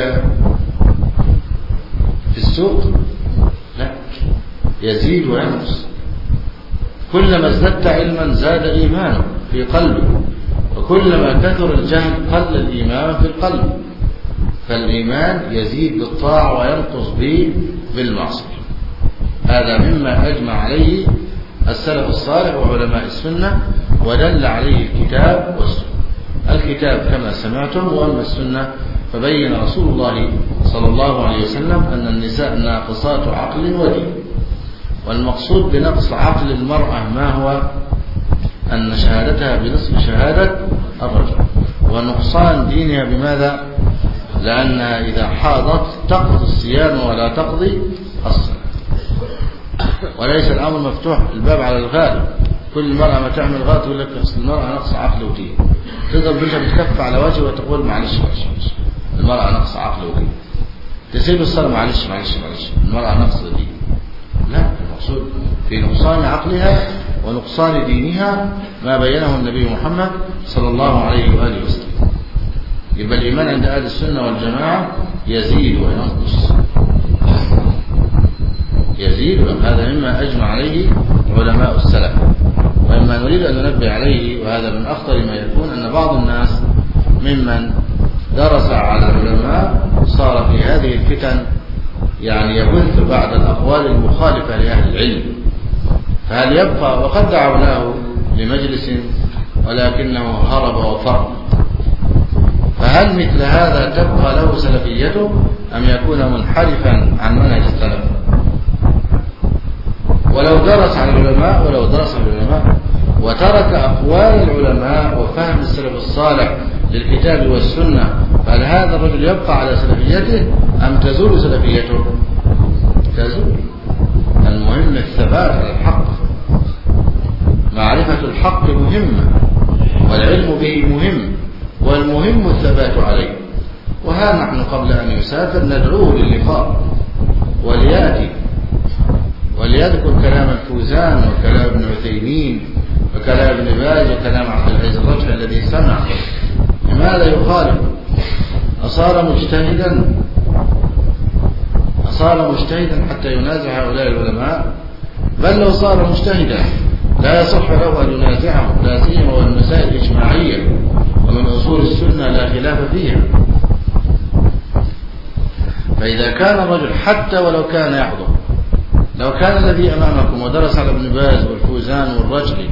في السوق؟ لا، يزيد وينقص. كلما ازددت علما زاد إيمانك في قلبك، وكلما كثر الجهل قل الإيمان في القلب. فالإيمان يزيد بالطاعة وينقص به بالمعصية. هذا مما أجمع عليه السلف الصالح وعلماء السنة، ودل عليه الكتاب والسنة. الكتاب كما سمعتم، وأما السنة فبين رسول الله صلى الله عليه وسلم أن النساء ناقصات عقل ودين. والمقصود بنقص عقل المرأة ما هو؟ أن شهادتها بنصف شهادة الرجل. ونقصان دينها بماذا؟ لأنها إذا حاضت تقضي الصيام ولا تقضي الصلاة. وليس الأمر مفتوح الباب على الغالب. كل مرأة ما تعمل غلط يقول لك المرأة نقص عقل ودين. تضرب بنتها بتكف على وجهه وتقول معلش معلش المرأة نقص عقل ودين. تسيب الصلاة معلش معلش معلش المرأة نقص دين. لا، المقصود في نقصان عقلها ونقصان دينها ما بينه النبي محمد صلى الله عليه وآله وسلم. يبقى الإيمان عند أهل السنة والجماعة يزيد وينقص، يزيد. هذا مما أجمع عليه علماء السلف. ومما نريد أن ننبه عليه، وهذا من أخطر ما يكون، أن بعض الناس ممن درس على العلماء صار في هذه الفتن يعني يبث بعض الأقوال المخالفة لأهل العلم. فهل يبقى؟ وقد دعوا له لمجلس ولكنه هرب وفر. فهل مثل هذا تبقى له سلفيته أم يكون منحرفا عن منهج السلف؟ ولو درس على العلماء ولو درس على العلماء وترك أقوال العلماء وفهم السلف الصالح للكتاب والسنة، فهل هذا الرجل يبقى على سلفيته أم تزول سلفيته؟ تزول. المهم الثبات على الحق. معرفة الحق مهمة، والعلم به مهم، والمهم الثبات عليه. وها نحن قبل أن يسافر ندعوه للقاء وليأتي وليذكر كلام الفوزان وكلام ابن عثيمين وكلام ابن باز وكلام عبد العزيز الرجحي الذي سمع. لماذا يخالف؟ أصار مجتهدا أصار مجتهدا حتى ينازع هؤلاء العلماء؟ بل لو صار مجتهدا لا يصح له أن ينازعهم، لا سيما والمسائل الإجماعية ومن أصول السنة لا خلاف فيها. فإذا كان الرجل حتى ولو كان يحضر، لو كان الذي أمامكم ودرس على ابن باز والفوزان والرجحي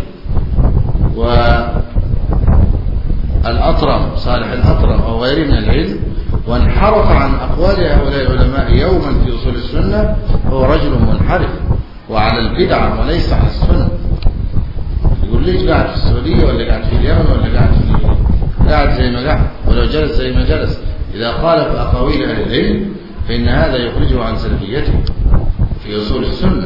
والأطرم صالح الأطرم أو غيره من العلم وانحرف عن أقوال هؤلاء العلماء يوما في أصول السنة، هو رجل منحرف وعلى البدعة وليس على السنة. يقول ليش قاعد في السعودية ولا قاعد في اليمن ولا قاعد في قاعد زي ما قاعد، ولو جلس زي ما جلس، إذا خالف أقاويل أهل العلم فإن هذا يخرجه عن سلفيته في أصول السنة.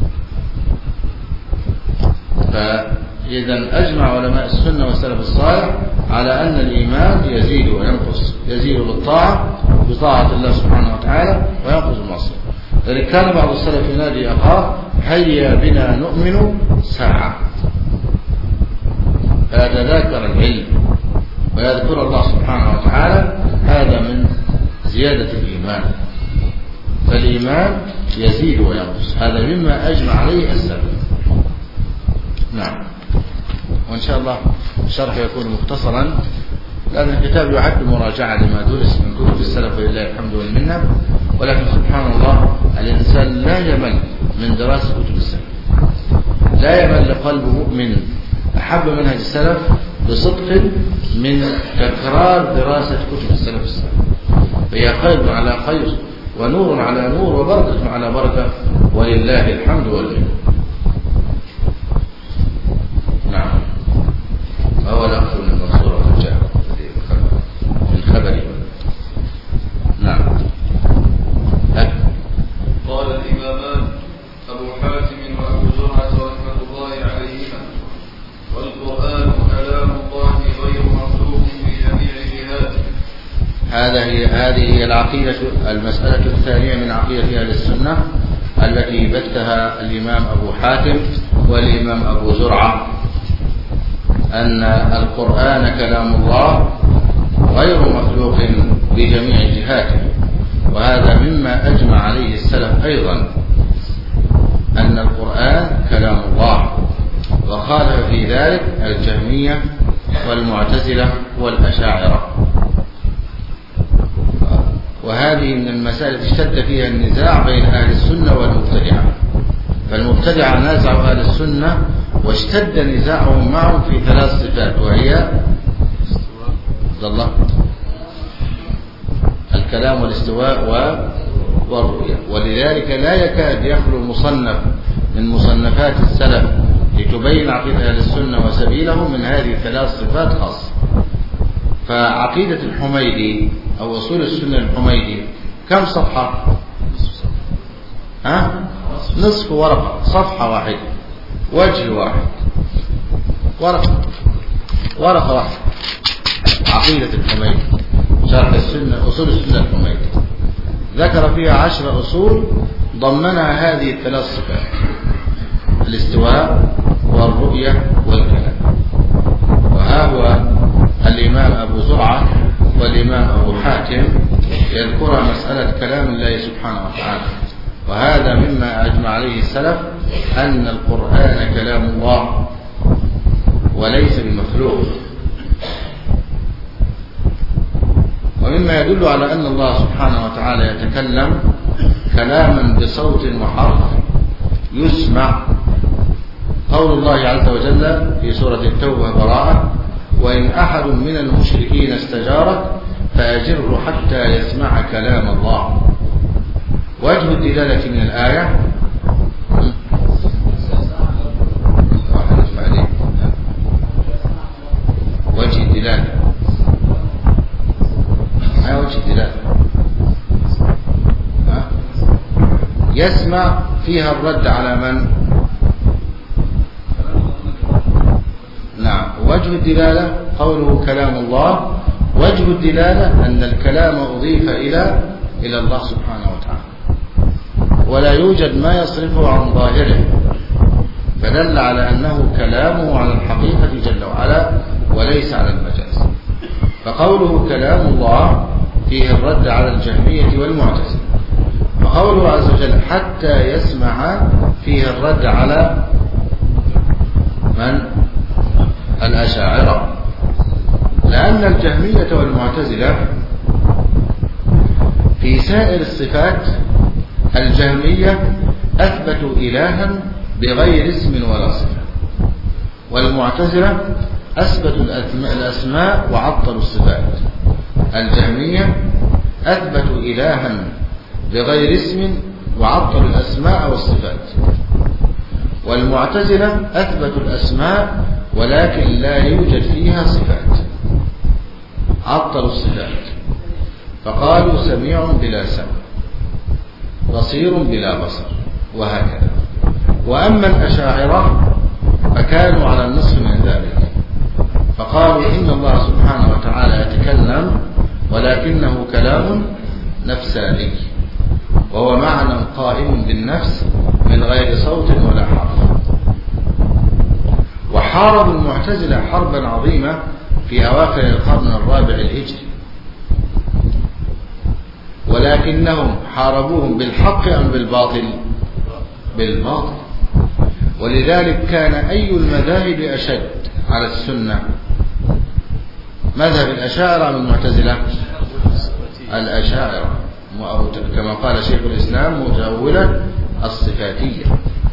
فإذا أجمع علماء السنة والسلف الصالح على أن الإيمان يزيد وينقص، يزيد بالطاعة بطاعة الله سبحانه وتعالى وينقص بالمعصية. لذلك كان بعض السلف ينادي أخاه: هيا بنا نؤمن ساعة. فيتذاكر العلم ويذكر الله سبحانه وتعالى، هذا من زيادة الإيمان. فالإيمان يزيد وينقص، هذا مما أجمع عليه السلف. نعم. وإن شاء الله الشرح يكون مختصرا، لأن الكتاب يعد مراجعة لما درس من كتب السلف ولله الحمد والمنة. ولكن سبحان الله الإنسان لا يمل من دراسة كتب السلف، لا يمل قلب مؤمن أحب منهج السلف بصدق من تكرار دراسة كتب السلف الصالح. فهي خير على خير ونور على نور وبركة على بركة، ولله الحمد والمنة. نعم. فهو الأخذ من المنصورة والرجاء من خبري. نعم. هذا هي هذه هي العقيدة المسألة الثانية من عقيدة أهل السنة التي بثها الإمام أبو حاتم والإمام أبو زرعة، أن القرآن كلام الله غير مخلوق بجميع جهاته. وهذا مما أجمع عليه السلف أيضا، أن القرآن كلام الله، وخالف في ذلك الجهمية والمعتزلة والأشاعرة. وهذه من المسائل اشتد فيها النزاع بين أهل السنة والمبتدعة، فالمبتدعة نازعوا أهل السنة واشتد نزاعهم معهم في ثلاث صفات، وهي الله الكلام والاستواء والرؤية. ولذلك لا يكاد يخلو مصنف من مصنفات السلف لتبين عقيدة أهل السنة وسبيلهم من هذه الثلاث صفات خاصة. فعقيدة الحميدي أو أصول السنة الحميدي كم صفحة؟ ها؟ نصف ورقة، صفحة واحدة، وجه واحد، ورقة ورقة واحدة. عقيدة الحميدي شرح السنة أصول السنة الحميدي ذكر فيها عشر أصول ضمنها هذه الثلاث صفات: الاستواء والرؤية والكلام. وها هو الإمام أبو زرعة والإمام أبو حاتم يذكر مسألة كلام الله سبحانه وتعالى، وهذا مما أجمع عليه السلف أن القرآن كلام الله وليس بمخلوق. ومما يدل على أن الله سبحانه وتعالى يتكلم كلاما بصوت وحرف يسمع قول الله عز وجل في سورة التوبة براءة: وإن أحد من المشركين استجارك فأجره حتى يسمع كلام الله. وجه الدلالة من الآية وجه الدلالة ما وجه الدلالة يسمع فيها الرد على من؟ نعم. وجه الدلالة قوله كلام الله، وجه الدلالة أن الكلام أضيف إلى إلى الله سبحانه وتعالى، ولا يوجد ما يصرفه عن ظاهره، فدل على أنه كلامه على الحقيقة جل وعلا وليس على المجاز. فقوله كلام الله فيه الرد على الجهمية والمعتزلة، وقوله عز وجل حتى يسمع فيه الرد على من؟ الأشاعرة، لأن الجهمية والمعتزلة في سائر الصفات الجهمية أثبتوا إلها بغير اسم ولا صفة، والمعتزلة أثبتوا الأسماء وعطلوا الصفات. الجهمية أثبتوا إلها بغير اسم وعطلوا الأسماء والصفات، والمعتزلة أثبتوا الأسماء ولكن لا يوجد فيها صفات، عطلوا الصفات، فقالوا سميع بلا سمع، بصير بلا بصر، وهكذا. وأما الأشاعرة فكانوا على النصف من ذلك، فقالوا إن الله سبحانه وتعالى يتكلم ولكنه كلام نفساني، وهو معنى قائم بالنفس من غير صوت ولا حرف. وحاربوا المعتزلة حربا عظيمة في أواخر القرن الرابع الهجري، ولكنهم حاربوهم بالحق أم بالباطل؟ بالباطل. ولذلك كان أي المذاهب أشد على السنة؟ مذهب الأشاعرة من المعتزلة؟ الأشاعرة، كما قال شيخ الإسلام متأولة الصفاتية،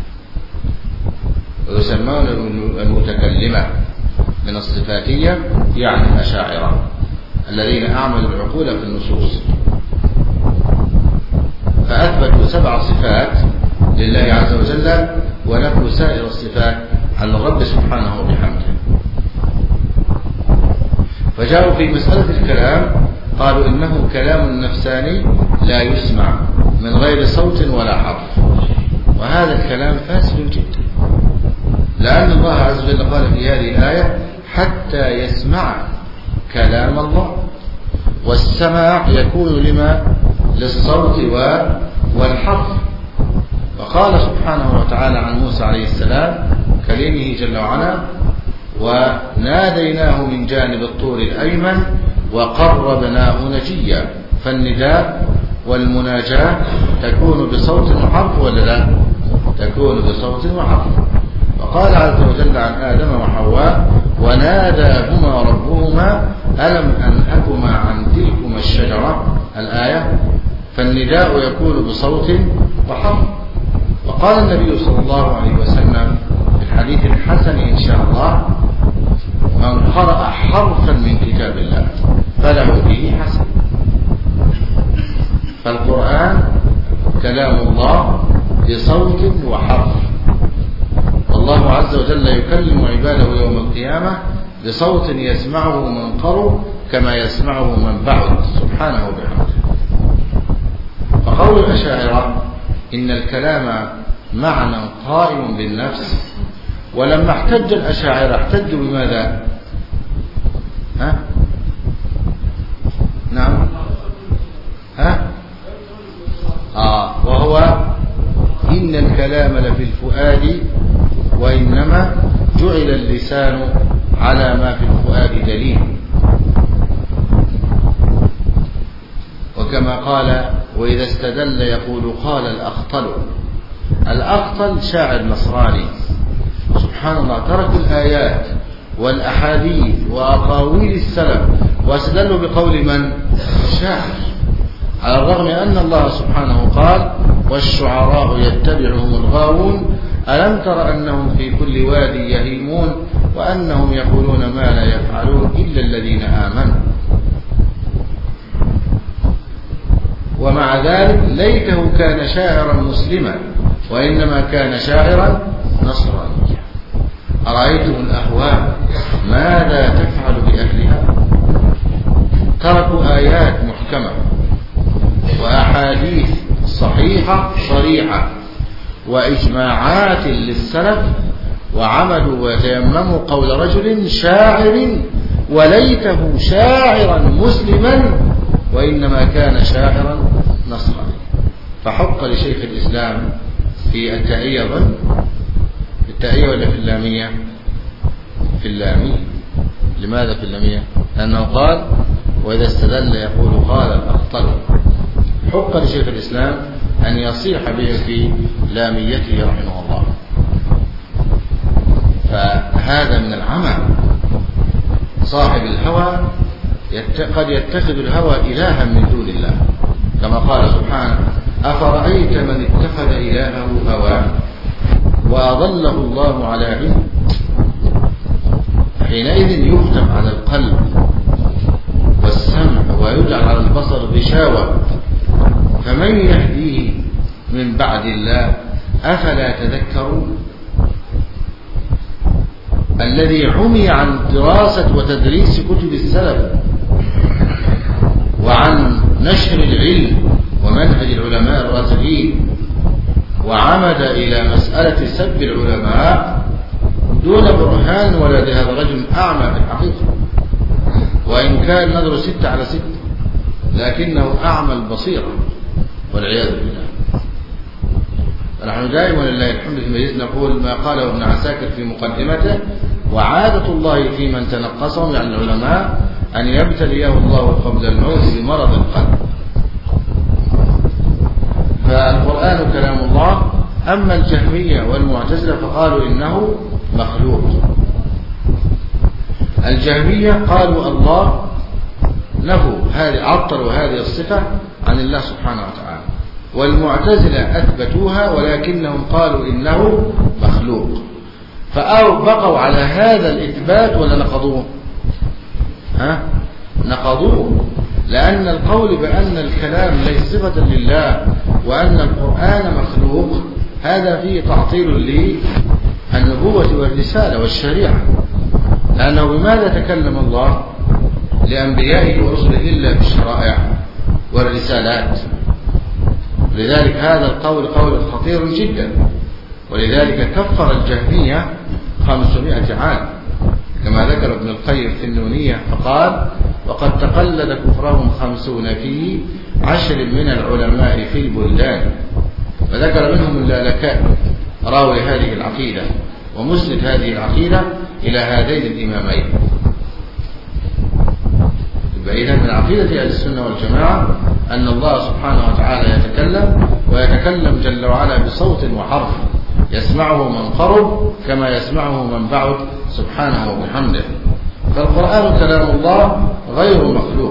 ويسمون المتكلمة من الصفاتية، يعني الأشاعرة الذين أعملوا العقول في النصوص، فأثبتوا سبع صفات لله عز وجل ونفوا سائر الصفات عن الرب سبحانه وبحمده. فجاءوا في مسألة الكلام قالوا إنه كلام نفساني لا يسمع من غير صوت ولا حرف، وهذا الكلام فاسد جدا، لأن الله عز وجل قال في هذه الآية حتى يسمع كلام الله، والسماع يكون لما للصوت والحرف. وقال سبحانه وتعالى عن موسى عليه السلام كلمه جل وعلا: وناديناه من جانب الطور الأيمن وقربناه نجيا. فالنداء والمناجاة تكون بصوت وحرف ولا لا؟ تكون بصوت وحرف. وقال عز وجل عن آدم وحواء: وناداهما ربهما ألم أنهكما عن تلكما الشجرة، الآية. فالنداء يكون بصوت وحرف. وقال النبي صلى الله عليه وسلم في الحديث الحسن إن شاء الله: من قرأ حرفا من كتاب الله فله به حسن. فالقرآن كلام الله بصوت وحرف. والله عز وجل يكلم عباده يوم القيامة بصوت يسمعه من قرب كما يسمعه من بعد، سبحانه وبحمده. فقول الأشاعرة إن الكلام معنى قائم بالنفس، ولما احتج الأشاعرة احتجوا بماذا؟ ها؟ نعم. ها؟ آه وهو إن الكلام لفي الفؤاد وإنما جعل اللسان على ما في الفؤاد دليل. وكما قال: وإذا استدل يقول قال الأخطل. الأخطل شاعر نصراني، سبحان الله، تركوا الآيات والأحاديث وأقاويل السلف واستدلوا بقول من؟ شاعر، على الرغم أن الله سبحانه قال: والشعراء يتبعهم الغاوون ألم تر أنهم في كل واد يهيمون وأنهم يقولون ما لا يفعلون إلا الذين آمنوا. ومع ذلك ليته كان شاعرا مسلما، وإنما كان شاعرا نصرانيا. أرأيتم الأهواء ماذا تفعل بأهلها؟ تركوا آيات محكمة وأحاديث صحيحة صريحة وإجماعات للسلف، وعملوا وتيمموا قول رجل شاعر وليته شاعرا مسلما وإنما كان شاعرا نصرانيا. فحق لشيخ الإسلام في التائية، ظن في التائية ولا في اللامية؟ في اللامية. لماذا في اللامية؟ لأنه قال: وإذا استدل يقول قال الأخطل. حق لشيخ الإسلام أن يصيح به في لاميته رحمه الله. فهذا من العمى. صاحب الهوى قد يتخذ الهوى إلها من دون الله، كما قال سبحانه: أفرأيت من اتخذ إلهه هواه وأضله الله على علم. حينئذ يختم على القلب والسمع ويجعل على البصر غشاوة، فمن يهديه من بعد الله أفلا تذكرون. الذي عمي عن دراسة وتدريس كتب السلف وعن نشر العلم ومنهج العلماء الراسخين، وعمد إلى مسألة سب العلماء دون برهان ولا هذا رجل أعمى في الحقيقة، وإن كان نظر ستة على ستة لكنه أعمى البصيرة والعياذ بالله. نحن دائما لله الحمد في مجلس نقول ما قاله ابن عساكر في مقدمته: وعادة الله في من تنقصهم يعني العلماء أن يبتليه الله قبل الموت بمرض القلب. فالقرآن كلام الله. أما الجهمية والمعتزلة فقالوا إنه مخلوق. الجهمية قالوا الله نفوا هذه، عطلوا هذه الصفة عن الله سبحانه وتعالى، والمعتزلة أثبتوها ولكنهم قالوا إنه مخلوق. فأو بقوا على هذا الإثبات ولا نقضوه؟ ها؟ نقضوه، لأن القول بأن الكلام ليس صفة لله وأن القرآن مخلوق هذا فيه تعطيل للنبوة والرسالة والشريعة. لأنه بماذا تكلم الله لأنبيائه ورسله إلا بالشرائع والرسالات؟ لذلك هذا القول قول خطير جدا، ولذلك كفر الجهمية خمسمائة عام كما ذكر ابن القيم في النونية، فقال: وقد تقلد كفرهم خمسون في عشر من العلماء في البلدان. فذكر منهم اللالكائي راوي هذه العقيدة ومسند هذه العقيدة إلى هذين الإمامين. إذا من عقيدة أهل السنة والجماعة أن الله سبحانه وتعالى يتكلم، ويتكلم جل وعلا بصوت وحرف يسمعه من قرب كما يسمعه من بعد سبحانه وبحمده. فالقرآن كلام الله غير مخلوق.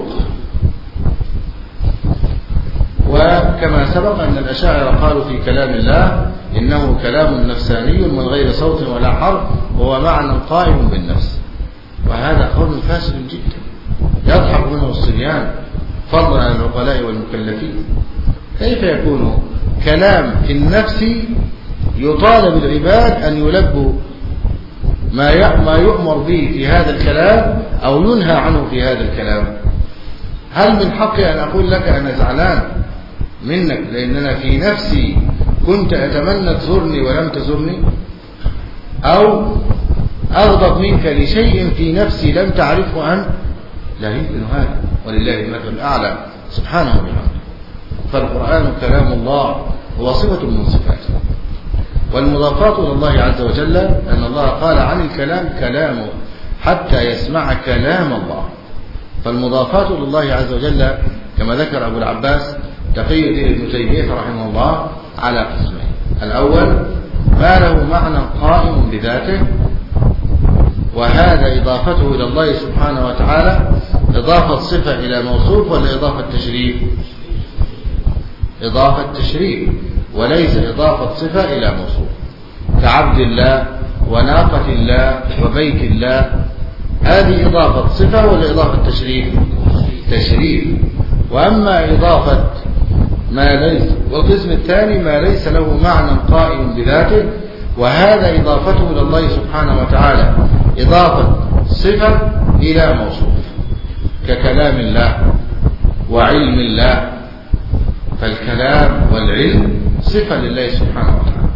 وكما سبق أن الأشاعرة قالوا في كلام الله إنه كلام نفساني من غير صوت ولا حرف وهو معنى قائم بالنفس، وهذا قول فاسد جدا يضحك منه الصبيان فضلا عن العقلاء والمكلفين. كيف يكون كلام في النفس يطالب العباد أن يلبوا ما يؤمر به في هذا الكلام أو ينهى عنه في هذا الكلام؟ هل من حقي أن أقول لك أنا زعلان منك لأننا في نفسي كنت أتمنى تزورني ولم تزورني، أو أغضب منك لشيء في نفسي لم تعرفه أنت؟ لا يمكن هذا، ولله المثل الأعلى سبحانه وبحمده. فالقرآن كلام الله هو صفة من صفاته. والمضافات إلى الله عز وجل أن الله قال عن الكلام كلامه حتى يسمع كلام الله. فالمضافات إلى الله عز وجل كما ذكر أبو العباس تقي الدين ابن تيمية رحمه الله على قسمين: الأول ما له معنى قائم بذاته، وهذا إضافته إلى الله سبحانه وتعالى إضافة صفة إلى موصوف ولا إضافة تشريف؟ إضافة تشريف وليس إضافة صفة إلى موصوف، كعبد الله وناقة الله وبيت الله. هذه إضافة صفة ولا إضافة تشريف؟ تشريف. وأما إضافة ما ليس، والقسم الثاني ما ليس له معنى قائم بذاته، وهذا إضافته إلى الله سبحانه وتعالى إضافة صفة إلى موصوف، ككلام الله وعلم الله. فالكلام والعلم صفة لله سبحانه وتعالى.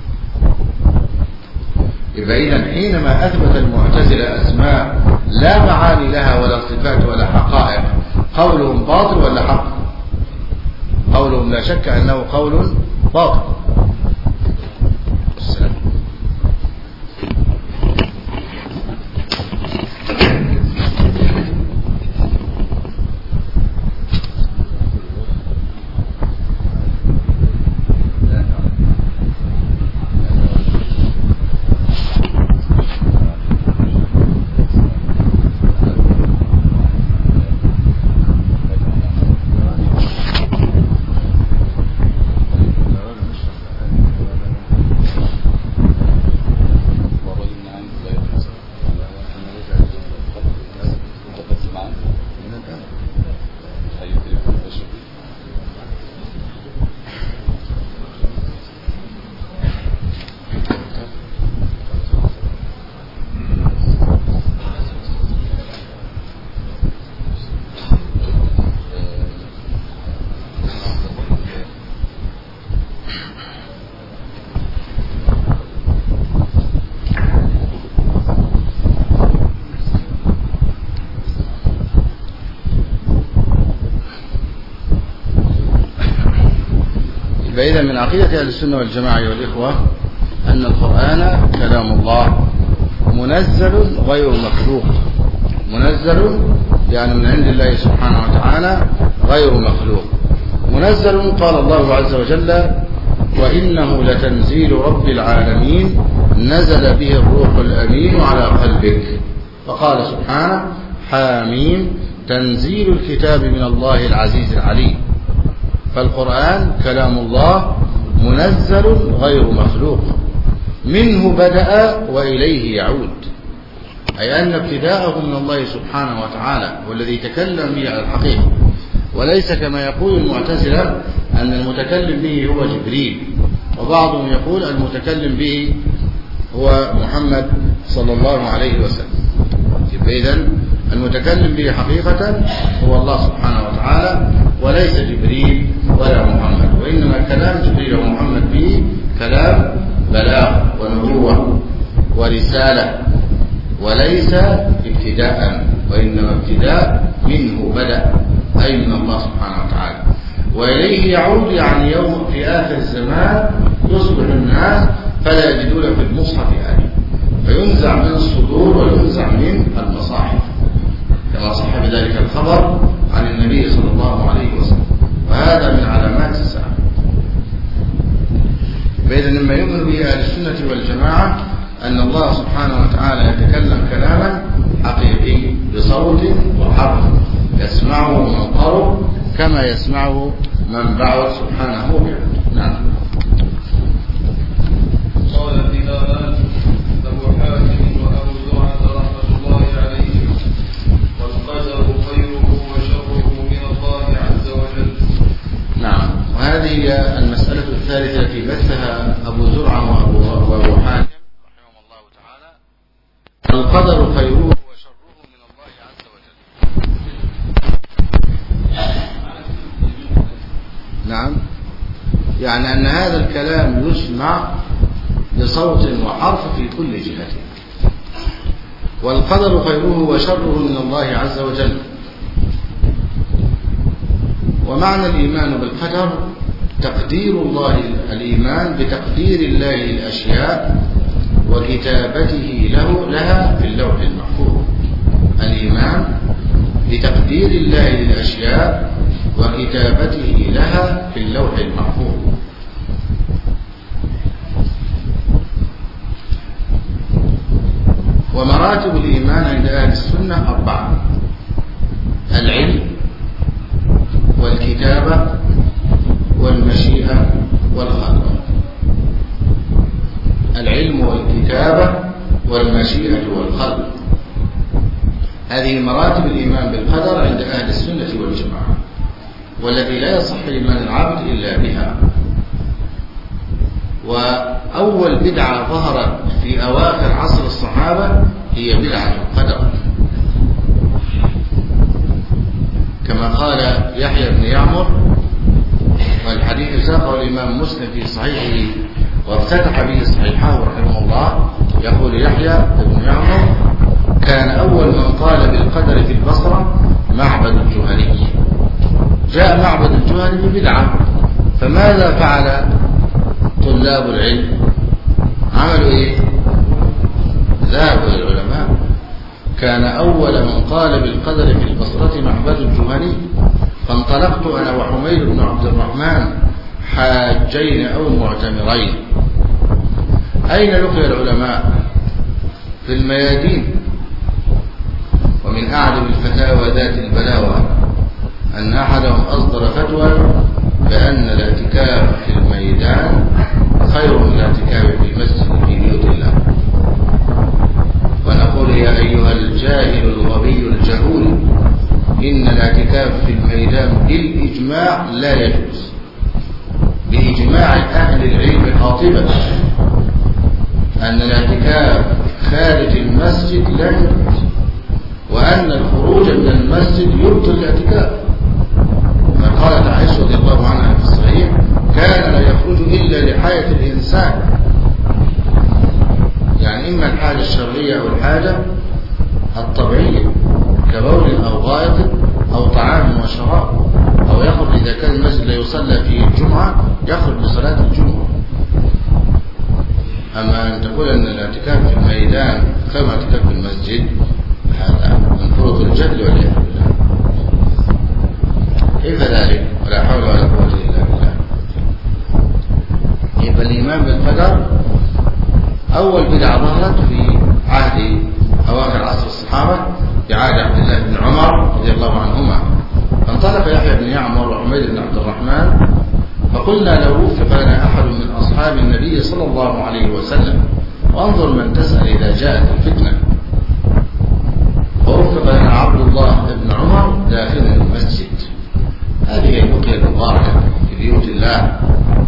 يبقى إذن حينما أثبت المعتزلة أسماء لا معاني لها ولا صفات ولا حقائق، قولهم باطل ولا حق؟ قولهم لا شك أنه قول باطل. السلام. فإذا من عقيدة أهل السنة والجماعة أيها الإخوة أن القرآن كلام الله منزل غير مخلوق. منزل يعني من عند الله سبحانه وتعالى غير مخلوق. منزل قال الله عز وجل: وإنه لتنزيل رب العالمين نزل به الروح الأمين على قلبك. وقال سبحانه: حاميم تنزيل الكتاب من الله العزيز العليم. فالقرآن كلام الله منزل غير مخلوق، منه بدأ وإليه يعود، أي أن ابتداءه من الله سبحانه وتعالى والذي تكلم به على الحقيقة، وليس كما يقول المعتزلة أن المتكلم به هو جبريل، وبعضهم يقول المتكلم به هو محمد صلى الله عليه وسلم. إذن المتكلم به حقيقة هو الله سبحانه وتعالى وليس جبريل ولا محمد، وإنما كلام جبريل ومحمد به كلام بلاغ ونبوة ورسالة وليس ابتداء. وإنما ابتداء منه بدأ، أي من الله سبحانه وتعالى، وإليه يعود. يعني يوم في آخر الزمان يصبح الناس فلا يجدون في المصحف آية، فينزع من الصدور وينزع من المصاحف، كما صح بذلك الخبر عن النبي صلى الله عليه وسلم، وهذا من علامات الساعة. فإذا مما يؤمن به أهل السنة والجماعة أن الله سبحانه وتعالى يتكلم كلاما حقيقي بصوت وحرف يسمعه من قرب كما يسمعه من بعد سبحانه وتعالى. نعم. قال الإمامان أبو حاتم وأبو زرعة رحمة الله عليهم: والقدر خيره وشره من الله عز وجل. نعم. وهذه هي المسألة الثالثة التي بثها أبو زرعة وأبو حاتم رحمه الله تعالى: القدر خيره وشره من الله عز وجل. نعم، يعني أن هذا الكلام يسمع بصوت وحرف في كل جهة. والقدر خيره وشره من الله عز وجل. ومعنى الإيمان بالقدر تقدير الله، الإيمان بتقدير الله الأشياء وكتابته له لها في اللوح المحفوظ. الإيمان بتقدير الله للأشياء وكتابته لها في اللوح المحفوظ. ومراتب الإيمان عند أهل السنة أربعة: العلم والكتابة والمشيئة والخلق. العلم والكتابة والمشيئة والخلق، هذه مراتب الإيمان بالقدر عند أهل السنة والجماعة، والتي لا يصح إيمان العبد إلا بها. وأول بدعة ظهرت في أواخر عصر الصحابة هي بدعة القدر، كما قال يحيى بن يعمر، والحديث ساقه الإمام مسلم في صحيحه وافتتح به صحيحه رحمه الله. يقول يحيى بن يعمر: كان أول من قال بالقدر في البصرة معبد الجهني. جاء معبد الجهني ببدعة، فماذا فعل طلاب العلم؟ عملوا إيه؟ ذهبوا إلى العلماء. كان أول من قال بالقدر في البصرة معبد الجهني، فانطلقت أنا وحميد بن عبد الرحمن حاجين أو معتمرين. أين لقي العلماء؟ في الميادين. ومن أعلم الفتاوى ذات البلاوة أن أحدهم أصدر فتوى بأن الاعتكاف في الميدان خير من الاعتكاف في المسجد في بيوت الله. ونقول: يا أيها الجاهل الغبي الجهول، إن الاعتكاف في الميدان بالإجماع لا يجوز، بإجماع أهل العلم قاطبة، أن الاعتكاف خارج المسجد لا يجوز، وأن الخروج من المسجد يبطل الاعتكاف. فقالت عائشة رضي الله عنها في الصحيح: كان لا يخرج إلا لحاجة الإنسان، يعني إما الحاجة الشرعية أو الحاجة الطبيعية كبول أو غائط أو طعام وشراب، أو يخرج إذا كان المسجد لا يصلى فيه الجمعة يخرج لصلاة الجمعة. أما أن تقول أن الاعتكاف في الميدان كما اعتكاف في المسجد، هذا من فروض الجهل والعياذ بالله. كيف ذلك؟ ولا حول ولا قوة إلا بالله. يبقى الإيمان بالقدر أول بدعة ظهرت في عهد أواخر عصر الصحابة في عهد عبد الله بن عمر رضي الله عنهما. فانطلق يحيى بن يعمر وحميد بن عبد الرحمن، فقلنا: لو وفق لنا أحد من أصحاب النبي صلى الله عليه وسلم، وانظر من تسأل إذا جاءت الفتنة. ووفق لنا عبد الله بن عمر داخل المسجد. هذه هي البقية المباركة في بيوت الله.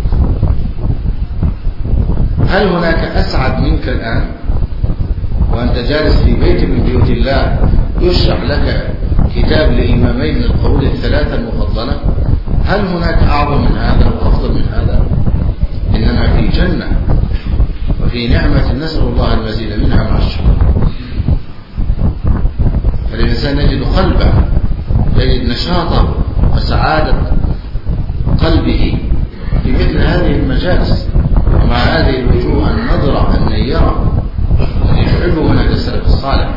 هل هناك أسعد منك الآن وأنت جالس في بيت من بيوت الله يشرح لك كتاب لإمامين من القرون الثلاثة المفضلة؟ هل هناك أعظم من هذا وأفضل من هذا؟ إننا في جنة وفي نعمة نسأل الله المزيد منها مع الشكر. فالإنسان يجد قلبه، يجد نشاطه وسعادة قلبه في مثل هذه المجالس ومع هذه الوجوه النضرة النيرة التي تحب منهج السلف الصالح.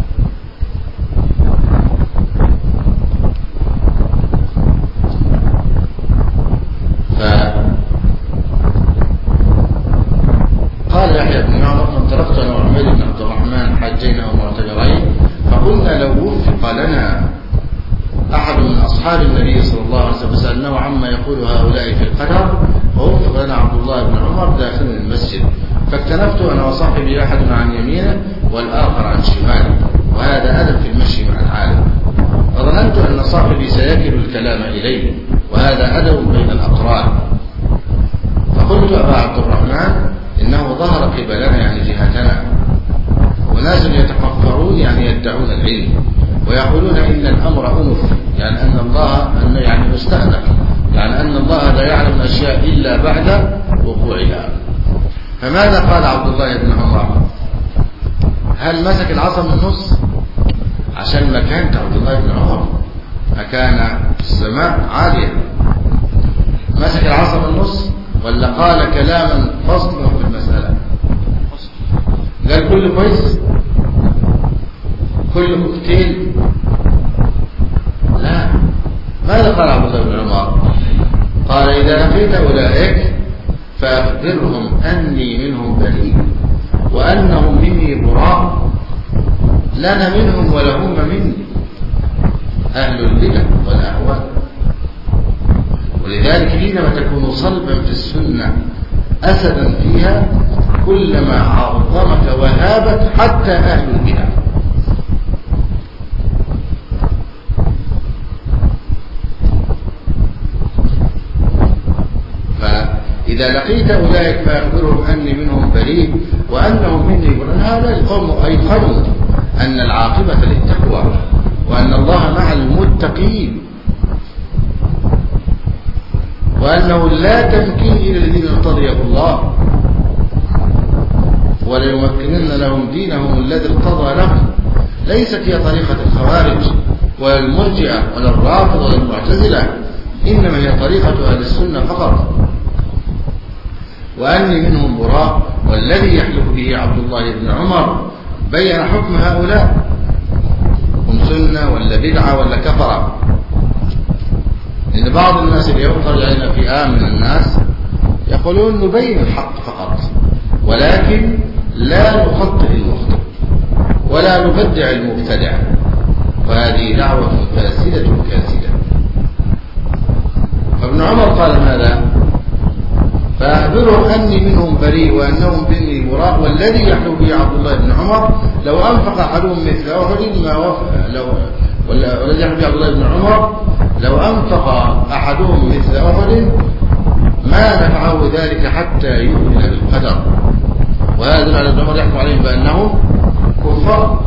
فقال يحيى بن عمر: انطلقت انا وعمير بن عبد الرحمن حاجين ومعتمرين، فقلنا لو وفق لنا أحد من أصحاب النبي صلى الله عليه وسلم فسألناه عما يقول هؤلاء في القدر، ووفق لنا عبد الله بن عمر داخل المسجد، فاكتنفت أنا وصاحبي أحدنا عن يمينه والآخر عن شماله، وهذا أدب في المشي مع العالم. وظننت أن صاحبي سيكل الكلام إليه، وهذا أدب بين الأقران. فقلت: أبا عبد الرحمن، إنه ظهر قبلنا يعني جهتنا وناس يتقفرون يعني يدعون العلم ويقولون إن الأمر أنف، يعني أن الله أن يعني مستأنف، يعني أن الله لا يعلم الأشياء إلا بعد وقوعها. فماذا قال عبد الله بن عمر؟ هل مسك العصا من النص عشان مكانة عبد الله بن عمر مكان السماء عالية؟ مسك العصا من النص ولا قال كلاما فصلا في المسألة؟ قال كل كويس، كل كوكتيل؟ لا. ماذا قال عبد الله بن عمر؟ قال: إذا لقيت أولئك فأخبرهم أني منهم بريء وأنهم مني براء، لنا منهم ولهم مني، أهل البدع والأهواء. ولذلك حينما تكون صلبا في السنة أسدا فيها كلما عظمك وهابت حتى أهل البدع. إذا لقيت أولئك فأخبرهم أني منهم بريء وأنهم مني براء. هؤلاء القوم أيقنوا أن العاقبة للتقوى وأن الله مع المتقين، وأنه لا تمكين إلى الذين ارتضيه الله، وليمكنن لهم دينهم الذي ارتضى لهم. ليست هي طريقة الخوارج ولا المرجئة ولا الرافضة ولا المعتزلة، إنما هي طريقة أهل السنة فقط. وأني منهم براء، والذي يحلف به عبد الله بن عمر بين حكم هؤلاء، هم سنة ولا بدعة ولا كفرة. إن بعض الناس اليوم طلعنا فئام من الناس يقولون نبين الحق فقط، ولكن لا نخطئ المخطئ ولا نبدع المبتدع، وهذه دعوة فاسدة كاسدة. فابن عمر قال ماذا؟ فأخبرهم أني منهم بريء وأنهم مني براء، والذي يحلو به عبد الله بن عمر لو أنفق أحدهم مثل أحد ما وفق، لو والذي يحلو به عبد الله بن عمر لو أنفق أحدهم مثل أحد ما نفعه ذلك حتى يؤمن بالقدر. وهذا على ابن عمر يحكم عليهم بأنهم كفار،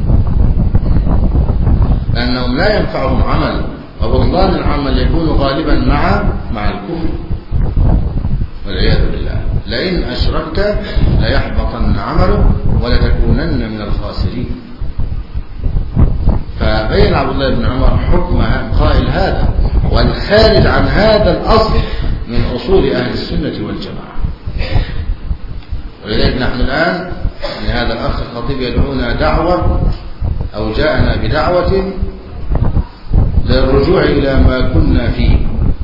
لأنهم لا ينفعهم عمل، وبطلان العمل يكون غالبا مع مع الكفر والعياذ بالله. لئن أشركت ليحبطن عمله ولتكونن من الخاسرين. فبين عبد الله بن عمر حكم قائل هذا والخارج عن هذا الأصل من أصول أهل السنة والجماعة. ولذلك نحن الآن لهذا الأخ الخطيب يدعونا دعوة أو جاءنا بدعوة للرجوع إلى ما كنا فيه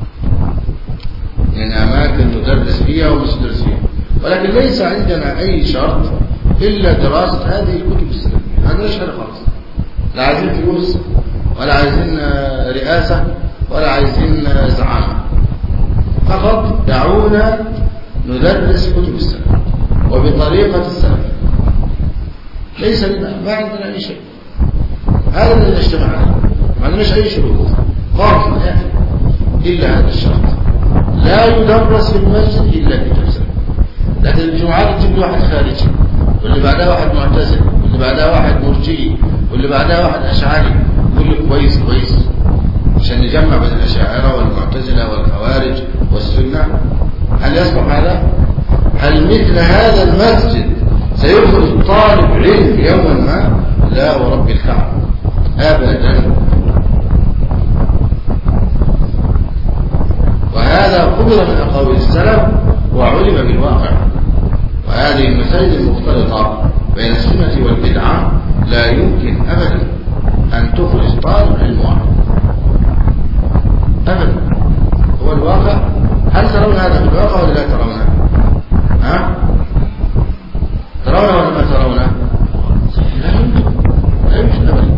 من أماكن ندرس فيها ومسدرس فيها، ولكن ليس عندنا أي شرط إلا دراسة هذه الكتب السلفية. هذا لا شرط خالص، لا عايزين فلوس ولا عايزين رئاسة ولا عايزين زعامة، فقط دعونا ندرس كتب السلف وبطريقة السلف. ليس لنا ما عندنا أي شيء، هذا الذي نجتمع عليه، ما عندناش أي شروط خالص من الآخر إلا هذا الشرط: لا يدرس في المسجد إلا كتاب سلف. لكن الجمعات تجيب واحد خارجي، واللي بعدها واحد معتزل، واللي بعدها واحد مرجئي، واللي بعدها واحد أشعري، كله كويس كويس عشان نجمع بين الأشاعرة والمعتزلة والخوارج والسنة. هل يصبح هذا؟ هل مثل هذا المسجد سيخرج طالب علم يوما ما؟ لا ورب الكعبة. أبدا. وهذا قبل من أقاويل السلف وعلم بالواقع. وهذه المسائل المختلطة بين السنة والبدعة لا يمكن أبدا أن تخرج طالب علم واحد أبدا. هو الواقع. هل ترون هذا في الواقع ولا لا ترونه؟ ها؟ ترونه ولا ما ترونه؟ لا يمكن لا يمكن أبدا.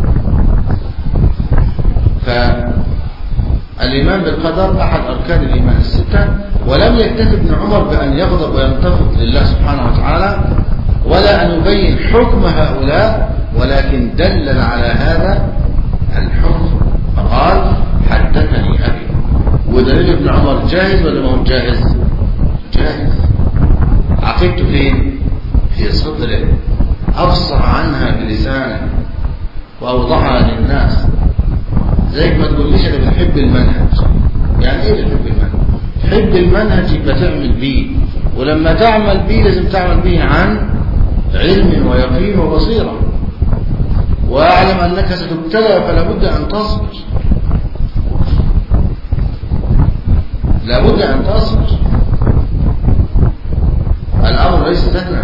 فالإيمان بالقدر أحد أركان الإيمان الستة. ولم يكتفي ابن عمر بأن يغضب وينتفض لله سبحانه وتعالى ولا أن يبين حكم هؤلاء، ولكن دلل على هذا الحكم فقال حدثني أبي. ودليل ابن عمر جاهز ولا ما هو جاهز؟ جاهز. عقيدته فين؟ في صدره، أفصح عنها بلسانه وأوضحها للناس. زيك ما تقوليش أنا بنحب المنهج. يعني إيه بنحب المنهج؟ تحب المنهج يبقى تعمل بيه، ولما تعمل بيه لازم تعمل بيه عن علم ويقين وبصيرة. وأعلم أنك ستبتلى فلا بد أن تصبر، لا بد أن تصبر. الأمر ليس سهلا.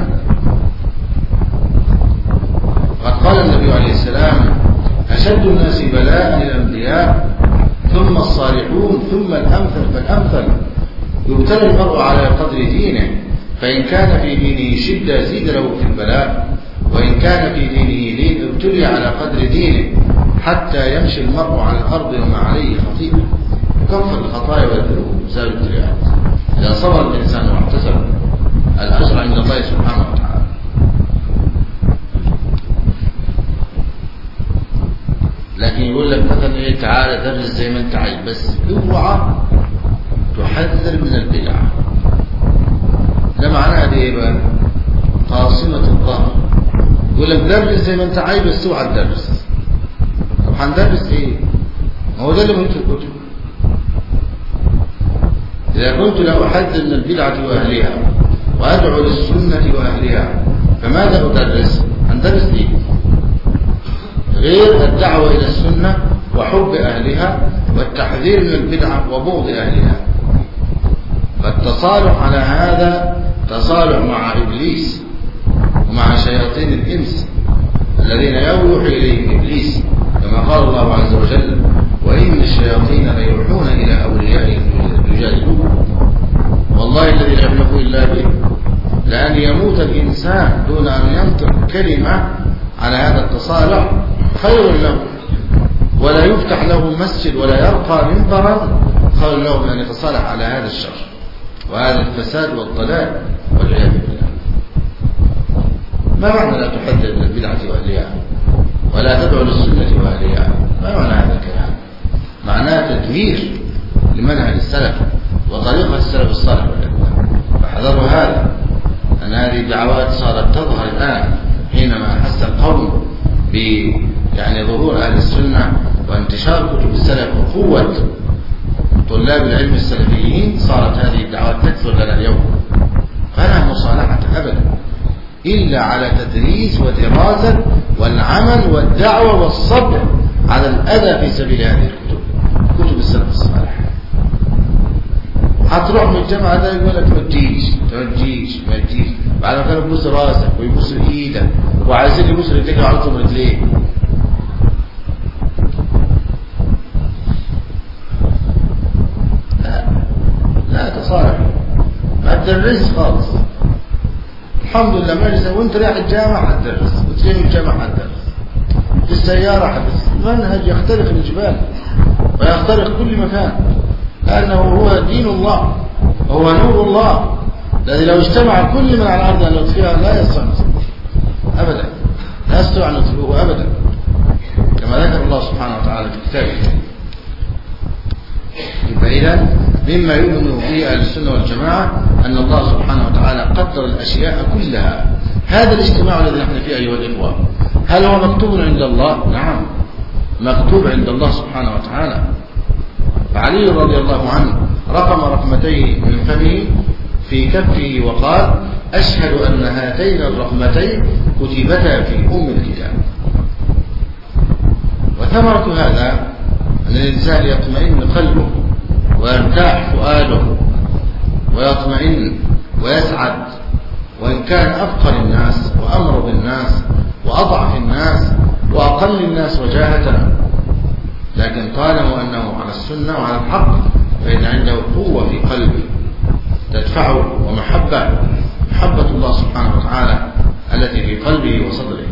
قد قال النبي عليه السلام أشد الناس بلاء الأنبياء ثم الصالحون ثم الأمثل فالأمثل. يبتلى المرء على قدر دينه، فإن كان في دينه شدة زيد له في البلاء، وإن كان في دينه لين ابتلي على قدر دينه حتى يمشي المرء على الأرض وما عليه خطيئة. يكفر الخطايا والذنوب بسبب الابتلاءات إذا صبر الإنسان واحتسب الأجر عند الله سبحانه وتعالى. لكن يقول لك مثلا ايه تعالى درس زي ما انت عايز، بس اوعى تحذر من البدع. ده معناها ايه بقى؟ قاصمة الظهر. يقول لك درس زي ما انت عايز بس اوعى تدرس. طب هندرس ايه؟ ما هو ده اللي موجود في الكتب. إذا كنت لا أحذر من البدعة وأهلها وأدعو للسنة وأهلها فماذا أدرس؟ هندرس ايه؟ غير الدعوة إلى السنة وحب أهلها والتحذير من البدعة وبغض أهلها. فالتصالح على هذا تصالح مع إبليس ومع شياطين الإنس الذين يوحي إليهم إبليس، كما قال الله عز وجل وإن الشياطين ليوحون إلى أوليائهم يجادلون. والله الذي لا يملك إلا به لأن يموت الإنسان دون أن ينطق كلمة على هذا التصالح خير له، ولا يفتح له مسجد ولا يرقى منبرا خير له من أن يتصالح على هذا الشر وهذا الفساد والضلال والعياذ بالله. ما معنى لا تحذر من البدعة وأهلها ولا تدعو للسنة وأهلها؟ ما معنى هذا الكلام؟ معناه تدمير لمنهج السلف وطريقة السلف الصالح والأئمة. فحذروا هذا، أن هذه الدعوات صارت تظهر الآن حينما أحس القوم ب يعني ظهور أهل السنة وانتشار كتب السلف وقوة طلاب العلم السلفيين، صارت هذه الدعوات تكثر لنا اليوم. فلا مصالحة أبدا إلا على تدريس ودراسة والعمل والدعوة والصبر على الأذى في سبيل هذه الكتب، كتب السلف الصالح. هتروح من الجامعة ده يقول لك ما تجيش ما تجيش ما تجيش، بعد ما كانوا يبوس راسك ويبوس ايدك وعايزين يبوس رجليك وعرضهم رجليك. لا لا تصالح، ما تدرس خالص. الحمد لله مجلس وانت رايح الجامعة هتدرس، وتجي من الجامعة هتدرس، في السيارة هتدرس. المنهج يختلف الجبال ويخترق كل مكان، لأنه هو دين الله وهو نور الله الذي لو اجتمع كل من على الأرض أن يطفئها لا يستطيع أبدا، لا يستطيع أن يطفئه أبدا، كما ذكر الله سبحانه وتعالى في كتابه. فإذا مما يؤمن به أهل السنة والجماعة أن الله سبحانه وتعالى قدر الأشياء كلها. هذا الاجتماع الذي نحن فيه أيها الإخوة هل هو مكتوب عند الله؟ نعم مكتوب عند الله سبحانه وتعالى. فعلي رضي الله عنه رقم رقمتين من فمه في كفه وقال أشهد أن هاتين الرقمتين كتبتا في أم الكتاب. وثمرة هذا أن الإنسان يطمئن قلبه ويرتاح فؤاده ويطمئن ويسعد، وإن كان أفقر الناس وأمرض الناس وأضعف الناس وأقل الناس وجاهة، لكن طالما أنه على السنة وعلى الحق فإن عنده قوة في قلبه تدفعه، ومحبة محبة الله سبحانه وتعالى التي في قلبه وصدره،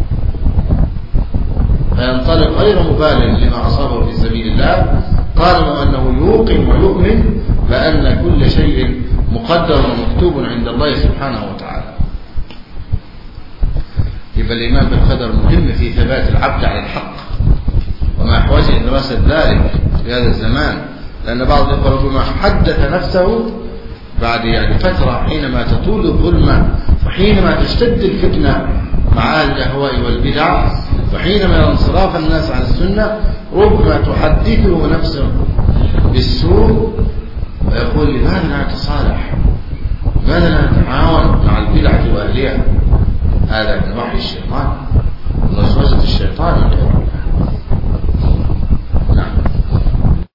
فينطلق غير مبال لما أصابه في سبيل الله، طالما أنه يوقن ويؤمن بأن كل شيء مقدر ومكتوب عند الله سبحانه وتعالى. يبقى الإيمان بالقدر مهم في ثبات العبد على الحق، وما أحوجه دراسة ذلك في هذا الزمان، لأن بعض الإخوة ربما حدث نفسه بعد يعني فترة حينما تطول الظلمة وحينما تشتد الفتنة مع أهل الأهواء والبدع وحينما ينصراف الناس عن السنة، ربما تحدثه نفسه بالسوء ويقول لماذا لا نتصالح، ماذا لا نتعاون مع البدعة وأهلها. هذا